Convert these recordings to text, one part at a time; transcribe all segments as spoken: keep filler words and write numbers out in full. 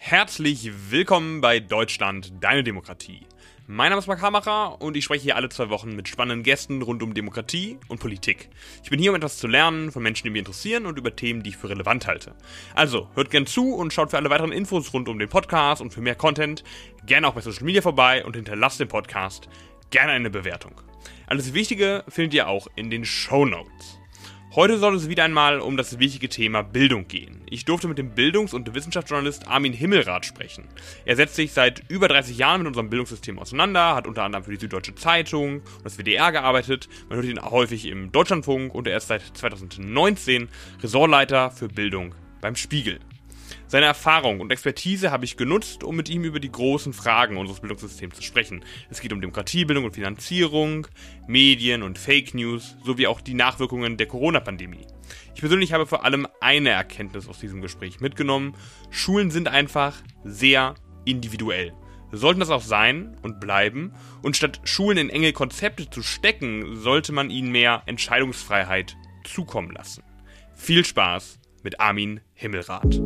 Herzlich willkommen bei Deutschland, deine Demokratie. Mein Name ist Marc Hamacher und ich spreche hier alle zwei Wochen mit spannenden Gästen rund um Demokratie und Politik. Ich bin hier, um etwas zu lernen von Menschen, die mich interessieren und über Themen, die ich für relevant halte. Also, hört gern zu und schaut für alle weiteren Infos rund um den Podcast und für mehr Content gerne auch bei Social Media vorbei und hinterlasst dem Podcast gerne eine Bewertung. Alles Wichtige findet ihr auch in den Shownotes. Heute soll es wieder einmal um das wichtige Thema Bildung gehen. Ich durfte mit dem Bildungs- und Wissenschaftsjournalist Armin Himmelrath sprechen. Er setzt sich seit über dreißig Jahren mit unserem Bildungssystem auseinander, hat unter anderem für die Süddeutsche Zeitung und das W D R gearbeitet. Man hört ihn häufig im Deutschlandfunk und er ist seit zweitausendneunzehn Ressortleiter für Bildung beim Spiegel. Seine Erfahrung und Expertise habe ich genutzt, um mit ihm über die großen Fragen unseres Bildungssystems zu sprechen. Es geht um Demokratiebildung und Finanzierung, Medien und Fake News, sowie auch die Nachwirkungen der Corona-Pandemie. Ich persönlich habe vor allem eine Erkenntnis aus diesem Gespräch mitgenommen. Schulen sind einfach sehr individuell. Sollten das auch sein und bleiben. Und statt Schulen in enge Konzepte zu stecken, sollte man ihnen mehr Entscheidungsfreiheit zukommen lassen. Viel Spaß mit Armin Himmelrath.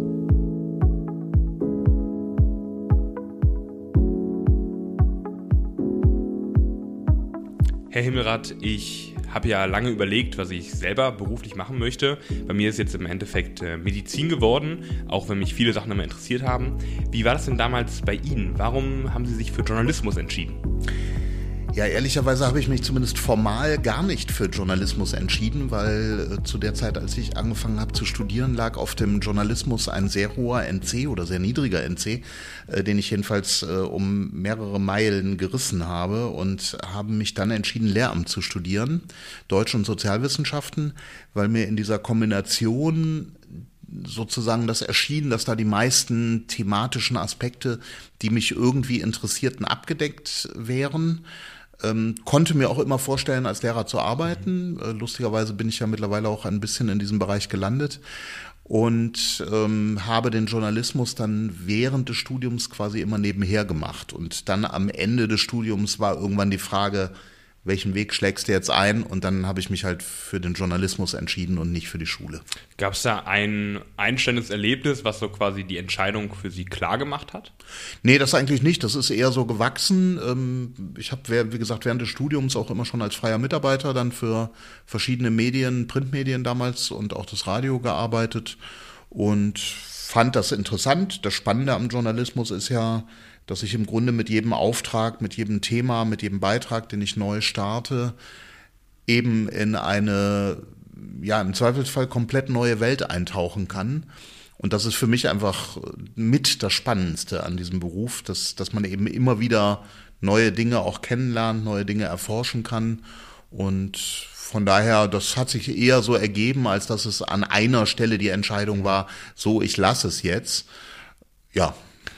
Herr Himmelrath, ich habe ja lange überlegt, was ich selber beruflich machen möchte. Bei mir ist jetzt im Endeffekt äh, Medizin geworden, auch wenn mich viele Sachen immer interessiert haben. Wie war das denn damals bei Ihnen? Warum haben Sie sich für Journalismus entschieden? Ja, ehrlicherweise habe ich mich zumindest formal gar nicht für Journalismus entschieden, weil äh, zu der Zeit, als ich angefangen habe zu studieren, lag auf dem Journalismus ein sehr hoher N C oder sehr niedriger N C, äh, den ich jedenfalls äh, um mehrere Meilen gerissen habe und habe mich dann entschieden, Lehramt zu studieren, Deutsch- und Sozialwissenschaften, weil mir in dieser Kombination sozusagen das erschien, dass da die meisten thematischen Aspekte, die mich irgendwie interessierten, abgedeckt wären. Ähm, konnte mir auch immer vorstellen, als Lehrer zu arbeiten. Äh, lustigerweise bin ich ja mittlerweile auch ein bisschen in diesem Bereich gelandet und ähm, habe den Journalismus dann während des Studiums quasi immer nebenher gemacht. Und dann am Ende des Studiums war irgendwann die Frage, welchen Weg schlägst du jetzt ein? Und dann habe ich mich halt für den Journalismus entschieden und nicht für die Schule. Gab es da ein einstellendes Erlebnis, was so quasi die Entscheidung für Sie klar gemacht hat? Nee, das eigentlich nicht. Das ist eher so gewachsen. Ich habe, wie gesagt, während des Studiums auch immer schon als freier Mitarbeiter dann für verschiedene Medien, Printmedien damals und auch das Radio gearbeitet und fand das interessant. Das Spannende am Journalismus ist ja, dass ich im Grunde mit jedem Auftrag, mit jedem Thema, mit jedem Beitrag, den ich neu starte, eben in eine, ja, im Zweifelsfall komplett neue Welt eintauchen kann. Und das ist für mich einfach mit das Spannendste an diesem Beruf, dass, dass man eben immer wieder neue Dinge auch kennenlernt, neue Dinge erforschen kann. Und von daher, das hat sich eher so ergeben, als dass es an einer Stelle die Entscheidung war, so, ich lasse es jetzt. Ja.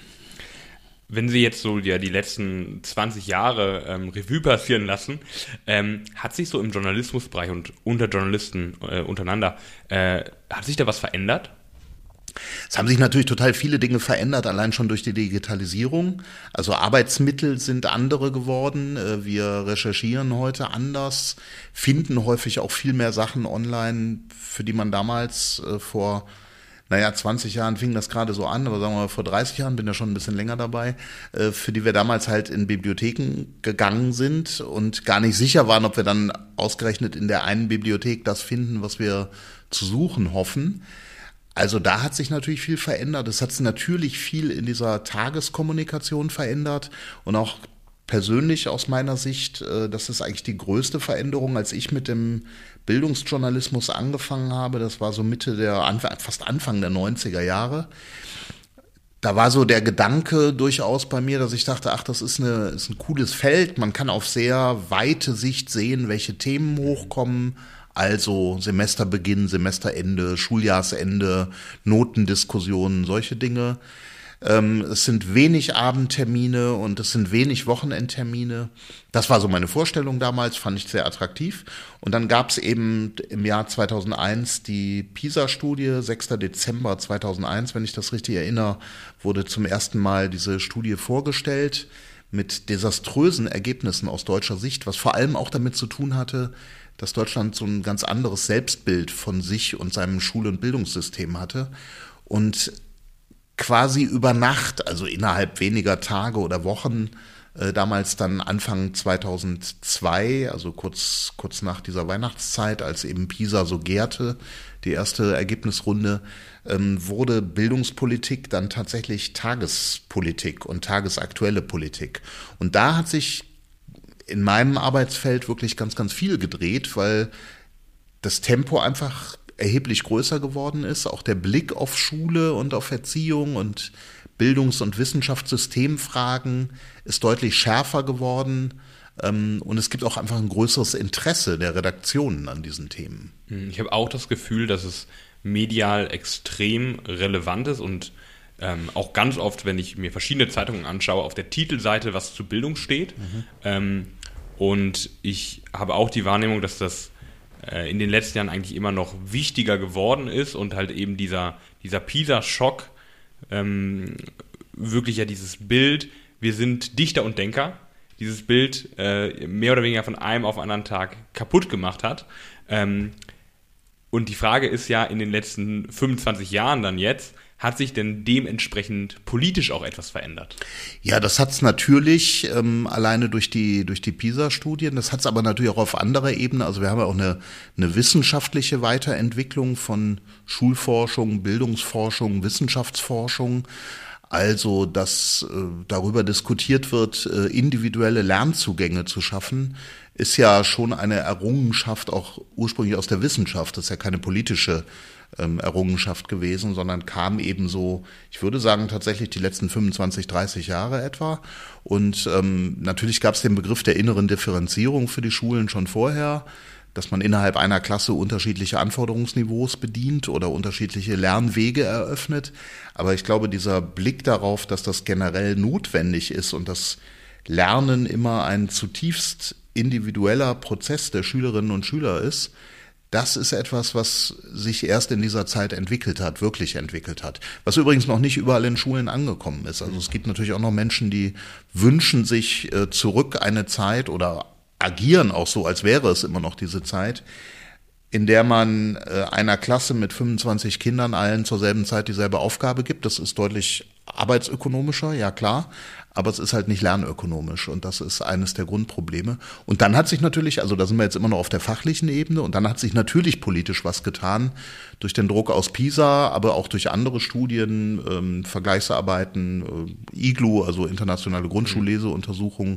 Wenn Sie jetzt so ja die letzten zwanzig Jahre ähm, Revue passieren lassen, ähm, hat sich so im Journalismusbereich und unter Journalisten äh, untereinander, äh, hat sich da was verändert? Es haben sich natürlich total viele Dinge verändert, allein schon durch die Digitalisierung. Also Arbeitsmittel sind andere geworden. Wir recherchieren heute anders, finden häufig auch viel mehr Sachen online, für die man damals äh, vor Naja, zwanzig Jahren fing das gerade so an, aber sagen wir mal vor dreißig Jahren, bin ja schon ein bisschen länger dabei, für die wir damals halt in Bibliotheken gegangen sind und gar nicht sicher waren, ob wir dann ausgerechnet in der einen Bibliothek das finden, was wir zu suchen hoffen. Also da hat sich natürlich viel verändert. Es hat sich natürlich viel in dieser Tageskommunikation verändert und auch persönlich aus meiner Sicht, das ist eigentlich die größte Veränderung, als ich mit dem Bildungsjournalismus angefangen habe. Das war so Mitte der, fast Anfang der neunziger Jahre. Da war so der Gedanke durchaus bei mir, dass ich dachte, ach, das ist, eine, ist ein cooles Feld. Man kann auf sehr weite Sicht sehen, welche Themen hochkommen. Also Semesterbeginn, Semesterende, Schuljahrsende, Notendiskussionen, solche Dinge. Es sind wenig Abendtermine und es sind wenig Wochenendtermine. Das war so meine Vorstellung damals, fand ich sehr attraktiv. Und dann gab es eben im Jahr zweitausendeins die PISA-Studie, sechster Dezember zweitausendeins, wenn ich das richtig erinnere, wurde zum ersten Mal diese Studie vorgestellt mit desaströsen Ergebnissen aus deutscher Sicht, was vor allem auch damit zu tun hatte, dass Deutschland so ein ganz anderes Selbstbild von sich und seinem Schul- und Bildungssystem hatte. Und quasi über Nacht, also innerhalb weniger Tage oder Wochen, äh, damals dann Anfang zweitausendzwei, also kurz, kurz nach dieser Weihnachtszeit, als eben PISA so gärte, die erste Ergebnisrunde, ähm, wurde Bildungspolitik dann tatsächlich Tagespolitik und tagesaktuelle Politik. Und da hat sich in meinem Arbeitsfeld wirklich ganz, ganz viel gedreht, weil das Tempo einfach erheblich größer geworden ist. Auch der Blick auf Schule und auf Erziehung und Bildungs- und Wissenschaftssystemfragen ist deutlich schärfer geworden. Und es gibt auch einfach ein größeres Interesse der Redaktionen an diesen Themen. Ich habe auch das Gefühl, dass es medial extrem relevant ist und ähm, auch ganz oft, wenn ich mir verschiedene Zeitungen anschaue, auf der Titelseite was zu Bildung steht. Mhm. Ähm, und ich habe auch die Wahrnehmung, dass das äh, in den letzten Jahren eigentlich immer noch wichtiger geworden ist und halt eben dieser, dieser PISA-Schock, ähm, wirklich ja dieses Bild, wir sind Dichter und Denker, dieses Bild äh, mehr oder weniger von einem auf den anderen Tag kaputt gemacht hat. Ähm, und die Frage ist ja, in den letzten fünfundzwanzig Jahren dann jetzt, hat sich denn dementsprechend politisch auch etwas verändert? Ja, das hat's natürlich, ähm, alleine durch die durch die PISA-Studien. Das hat's aber natürlich auch auf anderer Ebene. Also wir haben ja auch eine, eine wissenschaftliche Weiterentwicklung von Schulforschung, Bildungsforschung, Wissenschaftsforschung. Also, dass äh, darüber diskutiert wird, äh, individuelle Lernzugänge zu schaffen, ist ja schon eine Errungenschaft auch ursprünglich aus der Wissenschaft. Das ist ja keine politische ähm, Errungenschaft gewesen, sondern kam eben so, ich würde sagen, tatsächlich die letzten fünfundzwanzig, dreißig Jahre etwa. Und ähm, natürlich gab es den Begriff der inneren Differenzierung für die Schulen schon vorher, dass man innerhalb einer Klasse unterschiedliche Anforderungsniveaus bedient oder unterschiedliche Lernwege eröffnet. Aber ich glaube, dieser Blick darauf, dass das generell notwendig ist und dass Lernen immer ein zutiefst individueller Prozess der Schülerinnen und Schüler ist, das ist etwas, was sich erst in dieser Zeit entwickelt hat, wirklich entwickelt hat. Was übrigens noch nicht überall in Schulen angekommen ist. Also es gibt natürlich auch noch Menschen, die wünschen sich äh, zurück eine Zeit oder agieren auch so, als wäre es immer noch diese Zeit, in der man äh, einer Klasse mit fünfundzwanzig Kindern allen zur selben Zeit dieselbe Aufgabe gibt. Das ist deutlich arbeitsökonomischer, ja klar, aber es ist halt nicht lernökonomisch und das ist eines der Grundprobleme. Und dann hat sich natürlich, also da sind wir jetzt immer noch auf der fachlichen Ebene, und dann hat sich natürlich politisch was getan durch den Druck aus PISA, aber auch durch andere Studien, ähm, Vergleichsarbeiten, äh, I G L U, also internationale Grundschulleseuntersuchungen,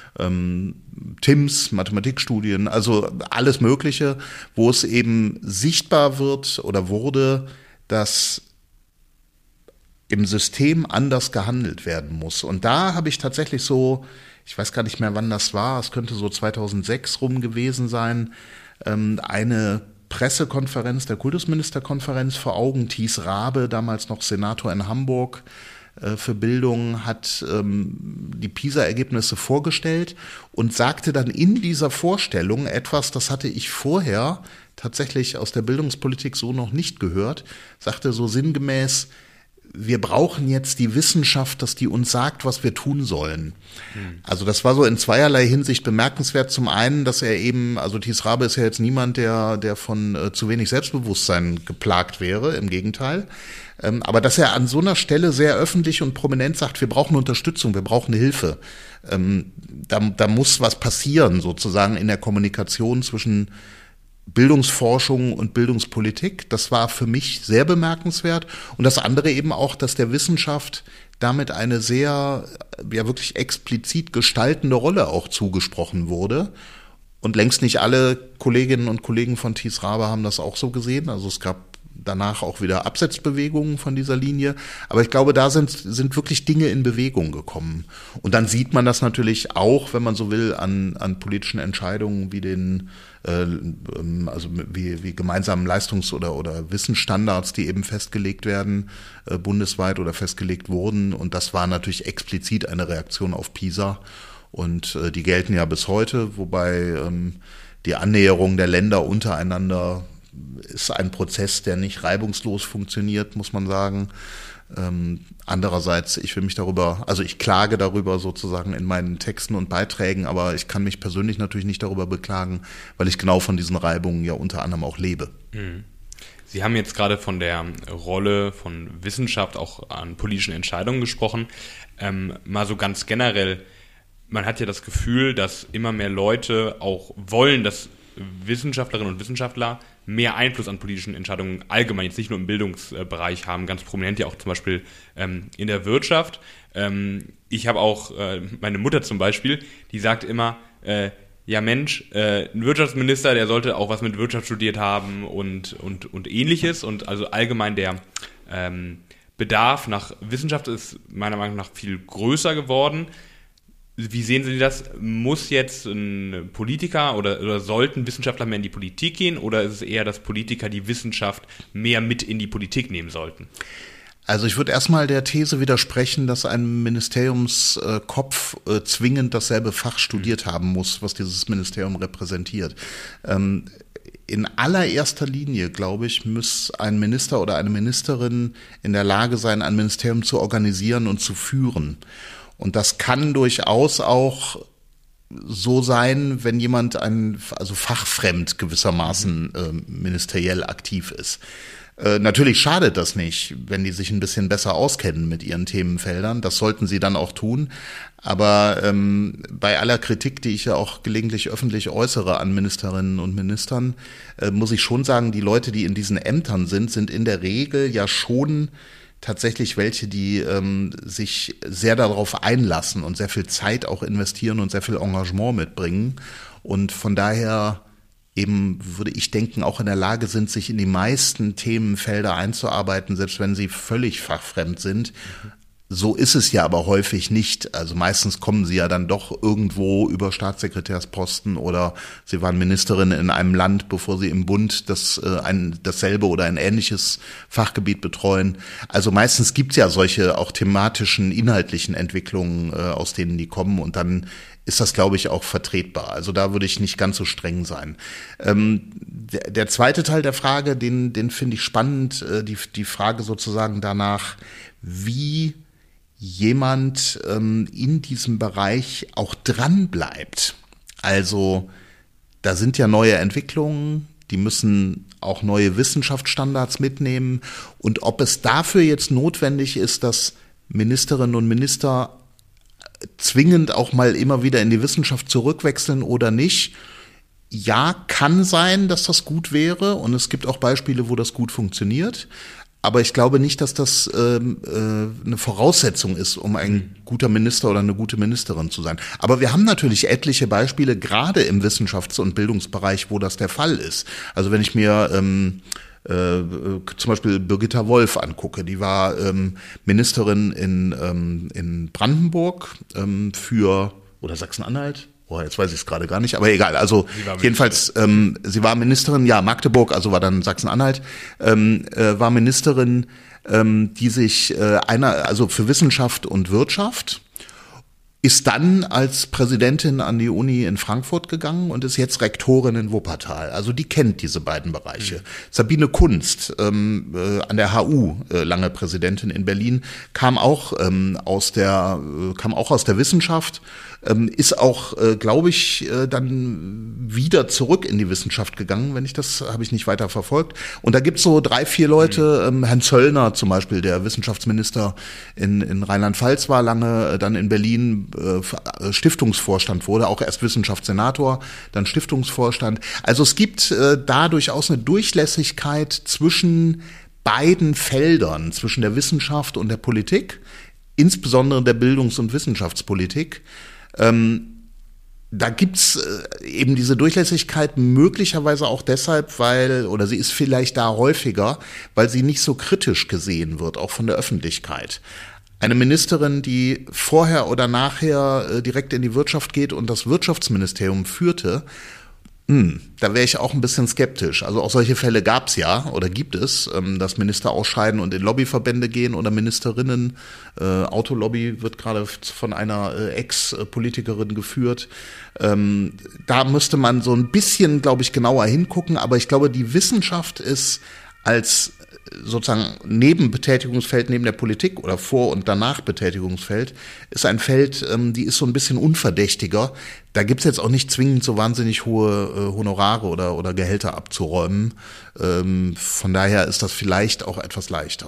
ähm, T I M S, Mathematikstudien, also alles Mögliche, wo es eben sichtbar wird oder wurde, dass im System anders gehandelt werden muss. Und da habe ich tatsächlich so, ich weiß gar nicht mehr, wann das war, es könnte so zweitausendsechs rum gewesen sein, ähm, eine Pressekonferenz der Kultusministerkonferenz vor Augen. Thies Rabe, damals noch Senator in Hamburg äh, für Bildung, hat ähm, die PISA-Ergebnisse vorgestellt und sagte dann in dieser Vorstellung etwas, das hatte ich vorher tatsächlich aus der Bildungspolitik so noch nicht gehört, sagte so sinngemäß: Wir brauchen jetzt die Wissenschaft, dass die uns sagt, was wir tun sollen. Hm. Also das war so in zweierlei Hinsicht bemerkenswert. Zum einen, dass er eben, also Thies Rabe ist ja jetzt niemand, der der von äh, zu wenig Selbstbewusstsein geplagt wäre, im Gegenteil. Ähm, aber dass er an so einer Stelle sehr öffentlich und prominent sagt, wir brauchen Unterstützung, wir brauchen Hilfe. Ähm, da, da muss was passieren, sozusagen in der Kommunikation zwischen Bildungsforschung und Bildungspolitik. Das war für mich sehr bemerkenswert. Und das andere eben auch, dass der Wissenschaft damit eine sehr, ja wirklich explizit gestaltende Rolle auch zugesprochen wurde. Und längst nicht alle Kolleginnen und Kollegen von Thies Rabe haben das auch so gesehen. Also es gab danach auch wieder Absetzbewegungen von dieser Linie. Aber ich glaube, da sind, sind wirklich Dinge in Bewegung gekommen. Und dann sieht man das natürlich auch, wenn man so will, an, an politischen Entscheidungen wie den also wie, wie gemeinsamen Leistungs- oder, oder Wissensstandards, die eben festgelegt werden, äh, bundesweit oder festgelegt wurden. Und das war natürlich explizit eine Reaktion auf PISA. Und äh, die gelten ja bis heute, wobei ähm, die Annäherung der Länder untereinander ist ein Prozess, der nicht reibungslos funktioniert, muss man sagen. Ähm, andererseits, ich will mich darüber, also ich klage darüber sozusagen in meinen Texten und Beiträgen, aber ich kann mich persönlich natürlich nicht darüber beklagen, weil ich genau von diesen Reibungen ja unter anderem auch lebe. Mhm. Sie haben jetzt gerade von der Rolle von Wissenschaft auch an politischen Entscheidungen gesprochen. Ähm, mal so ganz generell, man hat ja das Gefühl, dass immer mehr Leute auch wollen, dass Wissenschaftlerinnen und Wissenschaftler mehr Einfluss an politischen Entscheidungen allgemein, jetzt nicht nur im Bildungsbereich haben, ganz prominent ja auch zum Beispiel ähm, in der Wirtschaft. Ähm, ich habe auch äh, meine Mutter zum Beispiel, die sagt immer, äh, ja Mensch, äh, ein Wirtschaftsminister, der sollte auch was mit Wirtschaft studiert haben und, und, und ähnliches. Und also allgemein der ähm, Bedarf nach Wissenschaft ist meiner Meinung nach viel größer geworden. Wie sehen Sie das? Muss jetzt ein Politiker oder, oder sollten Wissenschaftler mehr in die Politik gehen oder ist es eher, dass Politiker die Wissenschaft mehr mit in die Politik nehmen sollten? Also ich würde erstmal der These widersprechen, dass ein Ministeriumskopf äh, zwingend dasselbe Fach studiert haben muss, was dieses Ministerium repräsentiert. Ähm, in allererster Linie, glaube ich, muss ein Minister oder eine Ministerin in der Lage sein, ein Ministerium zu organisieren und zu führen. Und das kann durchaus auch so sein, wenn jemand ein, also fachfremd gewissermaßen äh, ministeriell aktiv ist. Äh, natürlich schadet das nicht, wenn die sich ein bisschen besser auskennen mit ihren Themenfeldern. Das sollten sie dann auch tun. Aber ähm, bei aller Kritik, die ich ja auch gelegentlich öffentlich äußere an Ministerinnen und Ministern, äh, muss ich schon sagen, die Leute, die in diesen Ämtern sind, sind in der Regel ja schon tatsächlich welche, die ähm, sich sehr darauf einlassen und sehr viel Zeit auch investieren und sehr viel Engagement mitbringen. Und von daher eben, würde ich denken, auch in der Lage sind, sich in die meisten Themenfelder einzuarbeiten, selbst wenn sie völlig fachfremd sind. Mhm. So ist es ja aber häufig nicht. Also meistens kommen sie ja dann doch irgendwo über Staatssekretärsposten oder sie waren Ministerin in einem Land, bevor sie im Bund das äh, ein dasselbe oder ein ähnliches Fachgebiet betreuen. Also meistens gibt's ja solche auch thematischen, inhaltlichen Entwicklungen, äh, aus denen die kommen und dann ist das, glaube ich, auch vertretbar. Also da würde ich nicht ganz so streng sein. Ähm, der, der zweite Teil der Frage, den, den finde ich spannend, äh, die, die Frage sozusagen danach, wie jemand ähm, in diesem Bereich auch dran bleibt. Also da sind ja neue Entwicklungen, die müssen auch neue Wissenschaftsstandards mitnehmen. Und ob es dafür jetzt notwendig ist, dass Ministerinnen und Minister zwingend auch mal immer wieder in die Wissenschaft zurückwechseln oder nicht, ja, kann sein, dass das gut wäre. Und es gibt auch Beispiele, wo das gut funktioniert. Aber ich glaube nicht, dass das ähm, äh, eine Voraussetzung ist, um ein guter Minister oder eine gute Ministerin zu sein. Aber wir haben natürlich etliche Beispiele, gerade im Wissenschafts- und Bildungsbereich, wo das der Fall ist. Also wenn ich mir ähm, äh, zum Beispiel Birgitta Wolf angucke, die war ähm, Ministerin in, ähm, in Brandenburg ähm, für, oder Sachsen-Anhalt, oh, jetzt weiß ich es gerade gar nicht, aber egal. Also jedenfalls, ähm, sie war Ministerin, ja, Magdeburg, also war dann Sachsen-Anhalt, ähm, äh, war Ministerin, ähm, die sich äh, einer, also für Wissenschaft und Wirtschaft, ist dann als Präsidentin an die Uni in Frankfurt gegangen und ist jetzt Rektorin in Wuppertal. Also die kennt diese beiden Bereiche. Mhm. Sabine Kunst, ähm, äh, an der H U, äh, lange Präsidentin in Berlin, kam auch ähm, aus der äh, kam auch aus der Wissenschaft, ähm, ist auch, äh, glaube ich, äh, dann wieder zurück in die Wissenschaft gegangen. Wenn ich das habe ich nicht weiter verfolgt. Und da gibt's so drei, vier Leute. Mhm. Ähm, Herrn Zöllner zum Beispiel, der Wissenschaftsminister in, in Rheinland-Pfalz war lange, äh, dann in Berlin Stiftungsvorstand wurde, auch erst Wissenschaftssenator, dann Stiftungsvorstand. Also es gibt äh, da durchaus eine Durchlässigkeit zwischen beiden Feldern, zwischen der Wissenschaft und der Politik, insbesondere der Bildungs- und Wissenschaftspolitik. Ähm, da gibt's äh, eben diese Durchlässigkeit möglicherweise auch deshalb, weil, oder sie ist vielleicht da häufiger, weil sie nicht so kritisch gesehen wird, auch von der Öffentlichkeit. Eine Ministerin, die vorher oder nachher äh, direkt in die Wirtschaft geht und das Wirtschaftsministerium führte, mh, da wäre ich auch ein bisschen skeptisch. Also auch solche Fälle gab es ja oder gibt es, ähm, dass Minister ausscheiden und in Lobbyverbände gehen oder Ministerinnen. Äh, Autolobby wird gerade von einer äh, Ex-Politikerin geführt. Ähm, da müsste man so ein bisschen, glaube ich, genauer hingucken. Aber ich glaube, die Wissenschaft ist als sozusagen Nebenbetätigungsfeld neben der Politik oder Vor- und danach Betätigungsfeld ist ein Feld, ähm, die ist so ein bisschen unverdächtiger. Da gibt's jetzt auch nicht zwingend so wahnsinnig hohe äh, Honorare oder, oder Gehälter abzuräumen. Ähm, von daher ist das vielleicht auch etwas leichter.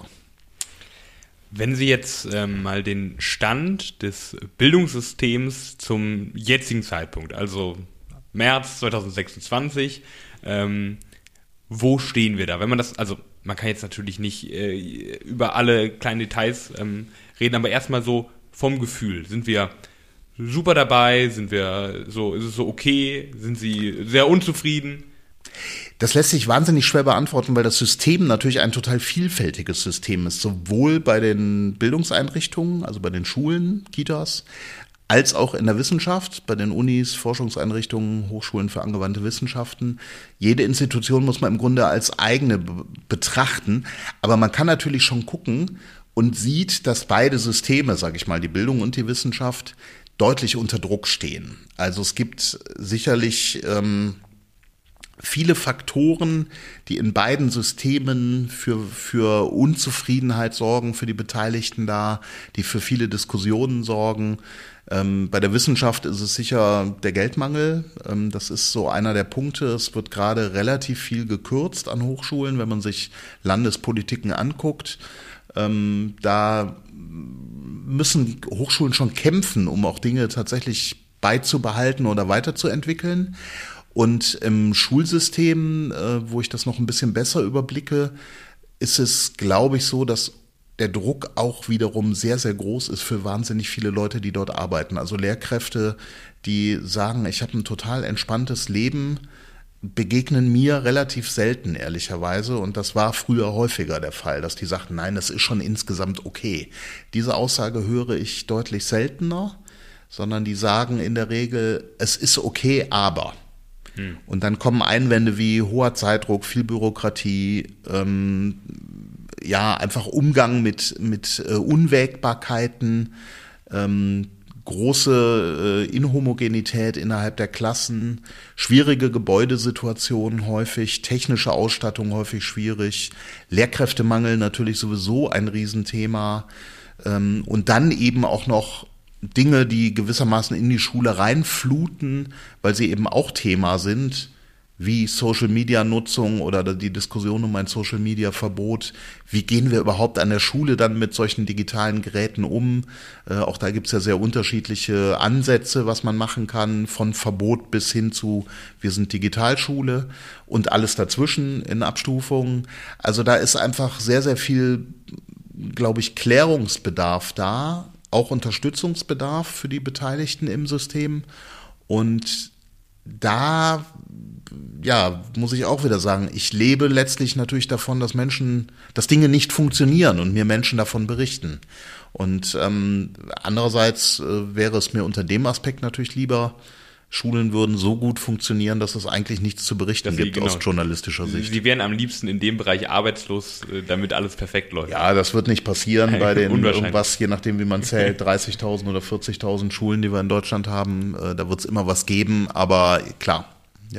Wenn Sie jetzt ähm, mal den Stand des Bildungssystems zum jetzigen Zeitpunkt, also März zwanzig sechsundzwanzig, ähm, wo stehen wir da? Wenn man das, also man kann jetzt natürlich nicht äh, über alle kleinen Details ähm, reden, aber erstmal so vom Gefühl. Sind wir super dabei? Sind wir so, ist es so okay? Sind Sie sehr unzufrieden? Das lässt sich wahnsinnig schwer beantworten, weil das System natürlich ein total vielfältiges System ist, sowohl bei den Bildungseinrichtungen, also bei den Schulen, Kitas, als auch in der Wissenschaft, bei den Unis, Forschungseinrichtungen, Hochschulen für angewandte Wissenschaften. Jede Institution muss man im Grunde als eigene b- betrachten, aber man kann natürlich schon gucken und sieht, dass beide Systeme, sage ich mal, die Bildung und die Wissenschaft, deutlich unter Druck stehen. Also es gibt sicherlich ähm, viele Faktoren, die in beiden Systemen für, für Unzufriedenheit sorgen, für die Beteiligten da, die für viele Diskussionen sorgen. Ähm, bei der Wissenschaft ist es sicher der Geldmangel. Ähm, das ist so einer der Punkte. Es wird gerade relativ viel gekürzt an Hochschulen, wenn man sich Landespolitiken anguckt. Ähm, da müssen Hochschulen schon kämpfen, um auch Dinge tatsächlich beizubehalten oder weiterzuentwickeln. Und im Schulsystem, äh, wo ich das noch ein bisschen besser überblicke, ist es, glaube ich, so, dass der Druck auch wiederum sehr, sehr groß ist für wahnsinnig viele Leute, die dort arbeiten. Also Lehrkräfte, die sagen, ich habe ein total entspanntes Leben, begegnen mir relativ selten, ehrlicherweise. Und das war früher häufiger der Fall, dass die sagten, nein, das ist schon insgesamt okay. Diese Aussage höre ich deutlich seltener, sondern die sagen in der Regel, es ist okay, aber... Und dann kommen Einwände wie hoher Zeitdruck, viel Bürokratie, ähm, ja, einfach Umgang mit, mit äh, Unwägbarkeiten, ähm, große äh, Inhomogenität innerhalb der Klassen, schwierige Gebäudesituationen häufig, technische Ausstattung häufig schwierig, Lehrkräftemangel natürlich sowieso ein Riesenthema, ähm, und dann eben auch noch Dinge, die gewissermaßen in die Schule reinfluten, weil sie eben auch Thema sind, wie Social-Media-Nutzung oder die Diskussion um ein Social-Media-Verbot. Wie gehen wir überhaupt an der Schule dann mit solchen digitalen Geräten um? Äh, auch da gibt's ja sehr unterschiedliche Ansätze, was man machen kann, von Verbot bis hin zu wir sind Digitalschule und alles dazwischen in Abstufungen. Also da ist einfach sehr, sehr viel, glaube ich, Klärungsbedarf da, auch Unterstützungsbedarf für die Beteiligten im System. Und da, ja, muss ich auch wieder sagen, ich lebe letztlich natürlich davon, dass Menschen, dass Dinge nicht funktionieren und mir Menschen davon berichten. Und ähm, andererseits äh, wäre es mir unter dem Aspekt natürlich lieber, Schulen würden so gut funktionieren, dass es eigentlich nichts zu berichten Dass sie, gibt genau, aus journalistischer Sicht. Sie wären am liebsten in dem Bereich arbeitslos, damit alles perfekt läuft. Ja, das wird nicht passieren bei den Unwahrscheinlich. irgendwas, je nachdem wie man zählt, dreißigtausend oder vierzigtausend Schulen, die wir in Deutschland haben. Äh, da wird es immer was geben, aber klar, ja.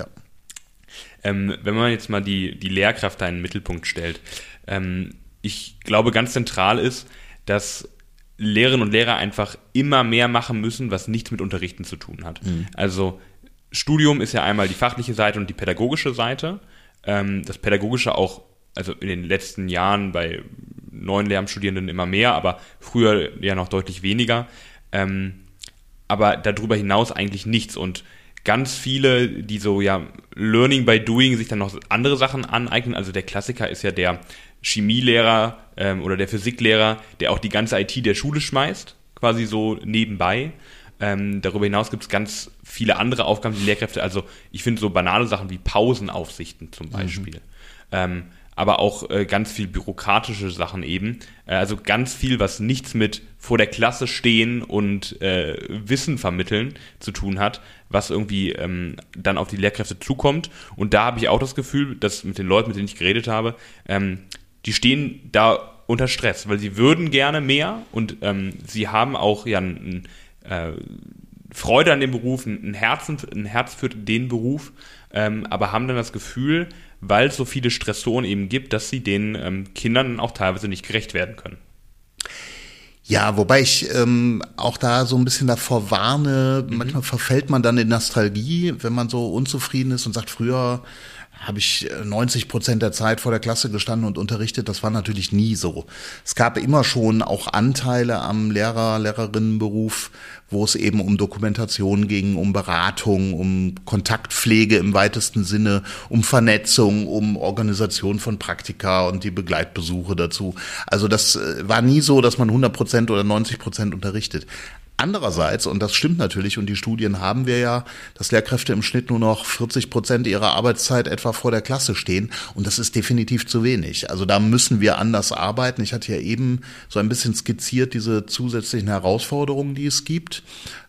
Ähm, wenn man jetzt mal die, die Lehrkraft da in den Mittelpunkt stellt, ähm, ich glaube, ganz zentral ist, dass Lehrerinnen und Lehrer einfach immer mehr machen müssen, was nichts mit Unterrichten zu tun hat. Mhm. Also Studium ist ja einmal die fachliche Seite und die pädagogische Seite. Ähm, das Pädagogische auch, also in den letzten Jahren bei neuen Lehramtsstudierenden immer mehr, aber früher ja noch deutlich weniger. Ähm, aber darüber hinaus eigentlich nichts. Und ganz viele, die so ja Learning by Doing sich dann noch andere Sachen aneignen. Also der Klassiker ist ja der Chemielehrer ähm, oder der Physiklehrer, der auch die ganze I T der Schule schmeißt, quasi so nebenbei. Ähm, darüber hinaus gibt es ganz viele andere Aufgaben, die Lehrkräfte, also ich finde so banale Sachen wie Pausenaufsichten zum Beispiel, mhm. ähm, aber auch äh, ganz viel bürokratische Sachen eben, äh, also ganz viel, was nichts mit vor der Klasse stehen und äh, Wissen vermitteln zu tun hat, was irgendwie ähm, dann auf die Lehrkräfte zukommt. Und da habe ich auch das Gefühl, dass mit den Leuten, mit denen ich geredet habe, ähm, die stehen da unter Stress, weil sie würden gerne mehr und ähm, sie haben auch ja ein, ein, äh, Freude an dem Beruf, ein, Herzen, ein Herz für den Beruf, ähm, aber haben dann das Gefühl, weil es so viele Stressoren eben gibt, dass sie den ähm, Kindern auch teilweise nicht gerecht werden können. Ja, wobei ich ähm, auch da so ein bisschen davor warne, mhm. manchmal verfällt man dann in Nostalgie, wenn man so unzufrieden ist und sagt, früher habe ich neunzig Prozent der Zeit vor der Klasse gestanden und unterrichtet. Das war natürlich nie so. Es gab immer schon auch Anteile am Lehrer-, Lehrerinnenberuf, wo es eben um Dokumentation ging, um Beratung, um Kontaktpflege im weitesten Sinne, um Vernetzung, um Organisation von Praktika und die Begleitbesuche dazu. Also das war nie so, dass man hundert Prozent oder neunzig Prozent unterrichtet. Andererseits, und das stimmt natürlich, und die Studien haben wir ja, dass Lehrkräfte im Schnitt nur noch vierzig Prozent ihrer Arbeitszeit etwa vor der Klasse stehen. Und das ist definitiv zu wenig. Also da müssen wir anders arbeiten. Ich hatte ja eben so ein bisschen skizziert diese zusätzlichen Herausforderungen, die es gibt.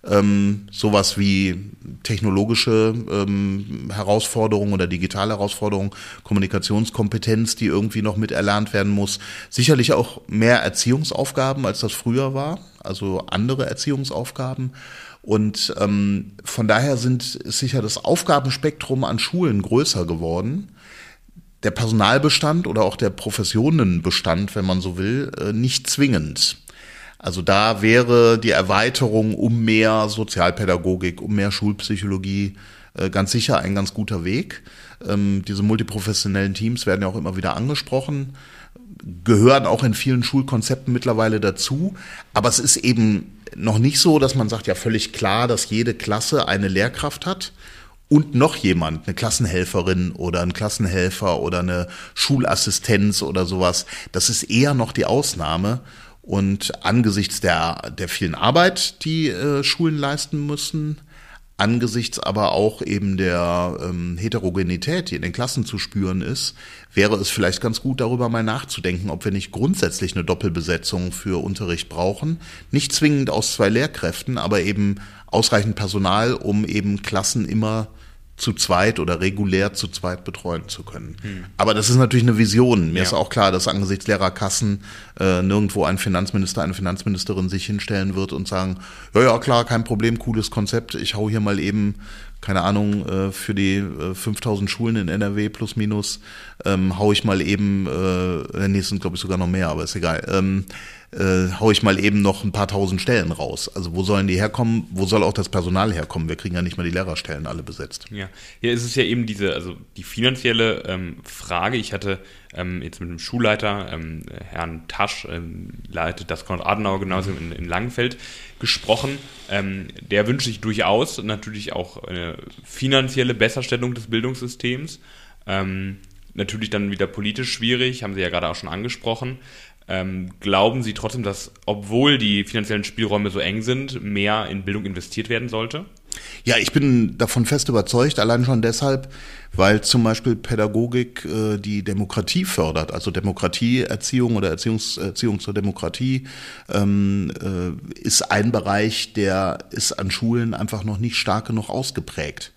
Ähm, sowas wie technologische ähm, Herausforderungen oder digitale Herausforderungen, Kommunikationskompetenz, die irgendwie noch mit erlernt werden muss. Sicherlich auch mehr Erziehungsaufgaben, als das früher war. Also andere Erziehungsaufgaben. Und ähm, von daher sind, ist sicher das Aufgabenspektrum an Schulen größer geworden. Der Personalbestand oder auch der Professionenbestand, wenn man so will, äh, nicht zwingend. Also da wäre die Erweiterung um mehr Sozialpädagogik, um mehr Schulpsychologie äh, ganz sicher ein ganz guter Weg. Ähm, diese multiprofessionellen Teams werden ja auch immer wieder angesprochen, gehören auch in vielen Schulkonzepten mittlerweile dazu. Aber es ist eben noch nicht so, dass man sagt, ja völlig klar, dass jede Klasse eine Lehrkraft hat und noch jemand, eine Klassenhelferin oder ein Klassenhelfer oder eine Schulassistenz oder sowas. Das ist eher noch die Ausnahme. Und angesichts der, der vielen Arbeit, die äh, Schulen leisten müssen, angesichts aber auch eben der ähm, Heterogenität, die in den Klassen zu spüren ist, wäre es vielleicht ganz gut, darüber mal nachzudenken, ob wir nicht grundsätzlich eine Doppelbesetzung für Unterricht brauchen. Nicht zwingend aus zwei Lehrkräften, aber eben ausreichend Personal, um eben Klassen immer zu zweit oder regulär zu zweit betreuen zu können. Hm. Aber das ist natürlich eine Vision. Mir ja. ist auch klar, dass angesichts Lehrerkassen äh, nirgendwo ein Finanzminister, eine Finanzministerin sich hinstellen wird und sagen, ja, ja, klar, kein Problem, cooles Konzept, ich hau hier mal eben, keine Ahnung, äh, für die äh, fünftausend Schulen in N R W plus minus, ähm, hau ich mal eben, äh, nee, es sind glaube ich sogar noch mehr, aber ist egal, ähm, äh, hau ich mal eben noch ein paar tausend Stellen raus. Also wo sollen die herkommen? Wo soll auch das Personal herkommen? Wir kriegen ja nicht mal die Lehrerstellen alle besetzt. Ja, hier ist es ja eben diese, also die finanzielle ähm, Frage. Ich hatte ähm, jetzt mit dem Schulleiter, ähm, Herrn Tasch, ähm, leitet das Konrad-Adenauer-Gymnasium in, in Langenfeld, gesprochen. Ähm, der wünscht sich durchaus natürlich auch eine finanzielle Besserstellung des Bildungssystems. Ähm, natürlich dann wieder politisch schwierig, haben Sie ja gerade auch schon angesprochen. Ähm, glauben Sie trotzdem, dass, obwohl die finanziellen Spielräume so eng sind, mehr in Bildung investiert werden sollte? Ja, ich bin davon fest überzeugt, allein schon deshalb, weil zum Beispiel Pädagogik äh, die Demokratie fördert, also Demokratieerziehung oder Erziehungs, Erziehung zur Demokratie ähm, äh, ist ein Bereich, der ist an Schulen einfach noch nicht stark genug ausgeprägt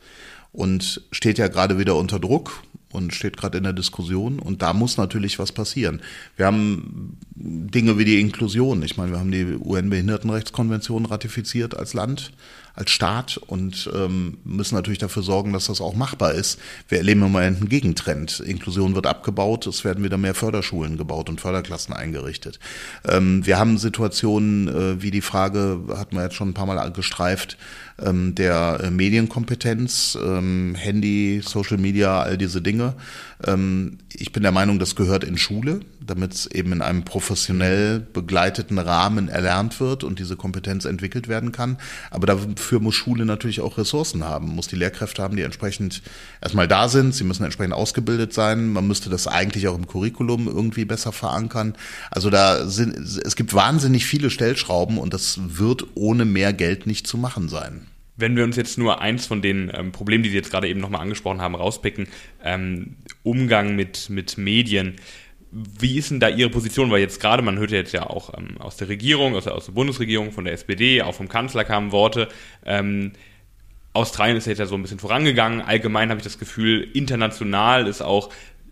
und steht ja gerade wieder unter Druck und steht gerade in der Diskussion und da muss natürlich was passieren. Wir haben Dinge wie die Inklusion. Ich meine, wir haben die U N-Behindertenrechtskonvention ratifiziert als Land, als Staat und ähm, müssen natürlich dafür sorgen, dass das auch machbar ist. Wir erleben im Moment einen Gegentrend. Inklusion wird abgebaut, es werden wieder mehr Förderschulen gebaut und Förderklassen eingerichtet. Ähm, wir haben Situationen äh, wie die Frage, hatten wir jetzt schon ein paar Mal gestreift, ähm, der äh, Medienkompetenz, ähm, Handy, Social Media, all diese Dinge. Ähm, ich bin der Meinung, das gehört in Schule, damit es eben in einem professionell begleiteten Rahmen erlernt wird und diese Kompetenz entwickelt werden kann. Aber dafür muss Schule natürlich auch Ressourcen haben, muss die Lehrkräfte haben, die entsprechend erstmal da sind, sie müssen entsprechend ausgebildet sein, man müsste das eigentlich auch im Curriculum irgendwie besser verankern. Also da sind, es gibt wahnsinnig viele Stellschrauben und das wird ohne mehr Geld nicht zu machen sein. Wenn wir uns jetzt nur eins von den ähm, Problemen, die Sie jetzt gerade eben nochmal angesprochen haben, rauspicken, ähm, Umgang mit, mit Medien, wie ist denn da Ihre Position? Weil jetzt gerade, man hört ja jetzt ja auch ähm, aus der Regierung, aus der, aus der Bundesregierung, von der S P D, auch vom Kanzler kamen Worte. Ähm, Australien ist jetzt ja so ein bisschen vorangegangen. Allgemein habe ich das Gefühl, international ist auch,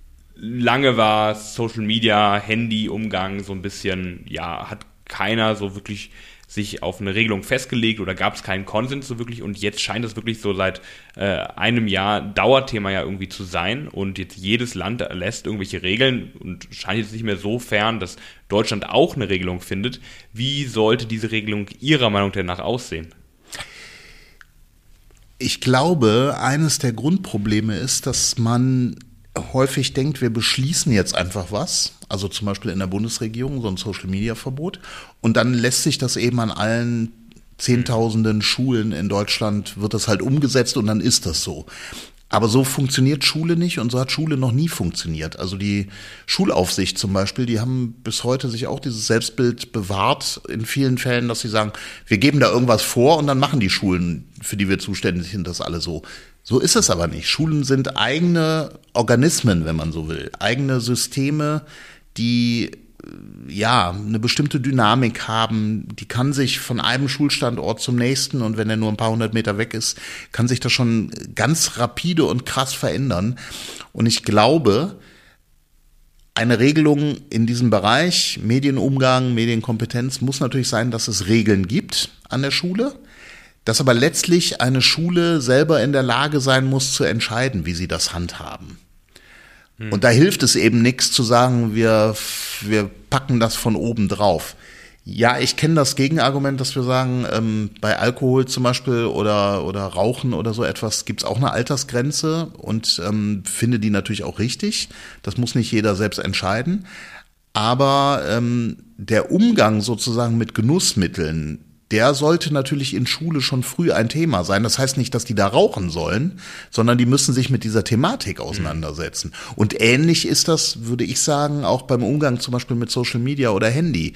lange war Social Media, Handy-Umgang so ein bisschen, ja, hat keiner so wirklich sich auf eine Regelung festgelegt oder gab es keinen Konsens so wirklich und jetzt scheint es wirklich so seit äh, einem Jahr Dauerthema ja irgendwie zu sein und jetzt jedes Land erlässt irgendwelche Regeln und scheint jetzt nicht mehr so fern, dass Deutschland auch eine Regelung findet. Wie sollte diese Regelung Ihrer Meinung nach aussehen? Ich glaube, eines der Grundprobleme ist, dass man häufig denkt, wir beschließen jetzt einfach was, also zum Beispiel in der Bundesregierung, so ein Social-Media-Verbot, und dann lässt sich das eben an allen Zehntausenden Schulen in Deutschland, wird das halt umgesetzt und dann ist das so. Aber so funktioniert Schule nicht und so hat Schule noch nie funktioniert. Also die Schulaufsicht zum Beispiel, die haben bis heute sich auch dieses Selbstbild bewahrt in vielen Fällen, dass sie sagen, wir geben da irgendwas vor und dann machen die Schulen, für die wir zuständig sind, das alle so. So ist es aber nicht. Schulen sind eigene Organismen, wenn man so will, eigene Systeme, die ja eine bestimmte Dynamik haben, die kann sich von einem Schulstandort zum nächsten und wenn er nur ein paar hundert Meter weg ist, kann sich das schon ganz rapide und krass verändern. Und ich glaube, eine Regelung in diesem Bereich, Medienumgang, Medienkompetenz, muss natürlich sein, dass es Regeln gibt an der Schule, dass aber letztlich eine Schule selber in der Lage sein muss zu entscheiden, wie sie das handhaben. Und da hilft es eben nichts zu sagen, wir, wir packen das von oben drauf. Ja, ich kenne das Gegenargument, dass wir sagen, ähm, bei Alkohol zum Beispiel oder, oder Rauchen oder so etwas gibt's auch eine Altersgrenze und ähm, finde die natürlich auch richtig. Das muss nicht jeder selbst entscheiden. Aber ähm, der Umgang sozusagen mit Genussmitteln, der sollte natürlich in Schule schon früh ein Thema sein. Das heißt nicht, dass die da rauchen sollen, sondern die müssen sich mit dieser Thematik auseinandersetzen. Mhm. Und ähnlich ist das, würde ich sagen, auch beim Umgang zum Beispiel mit Social Media oder Handy.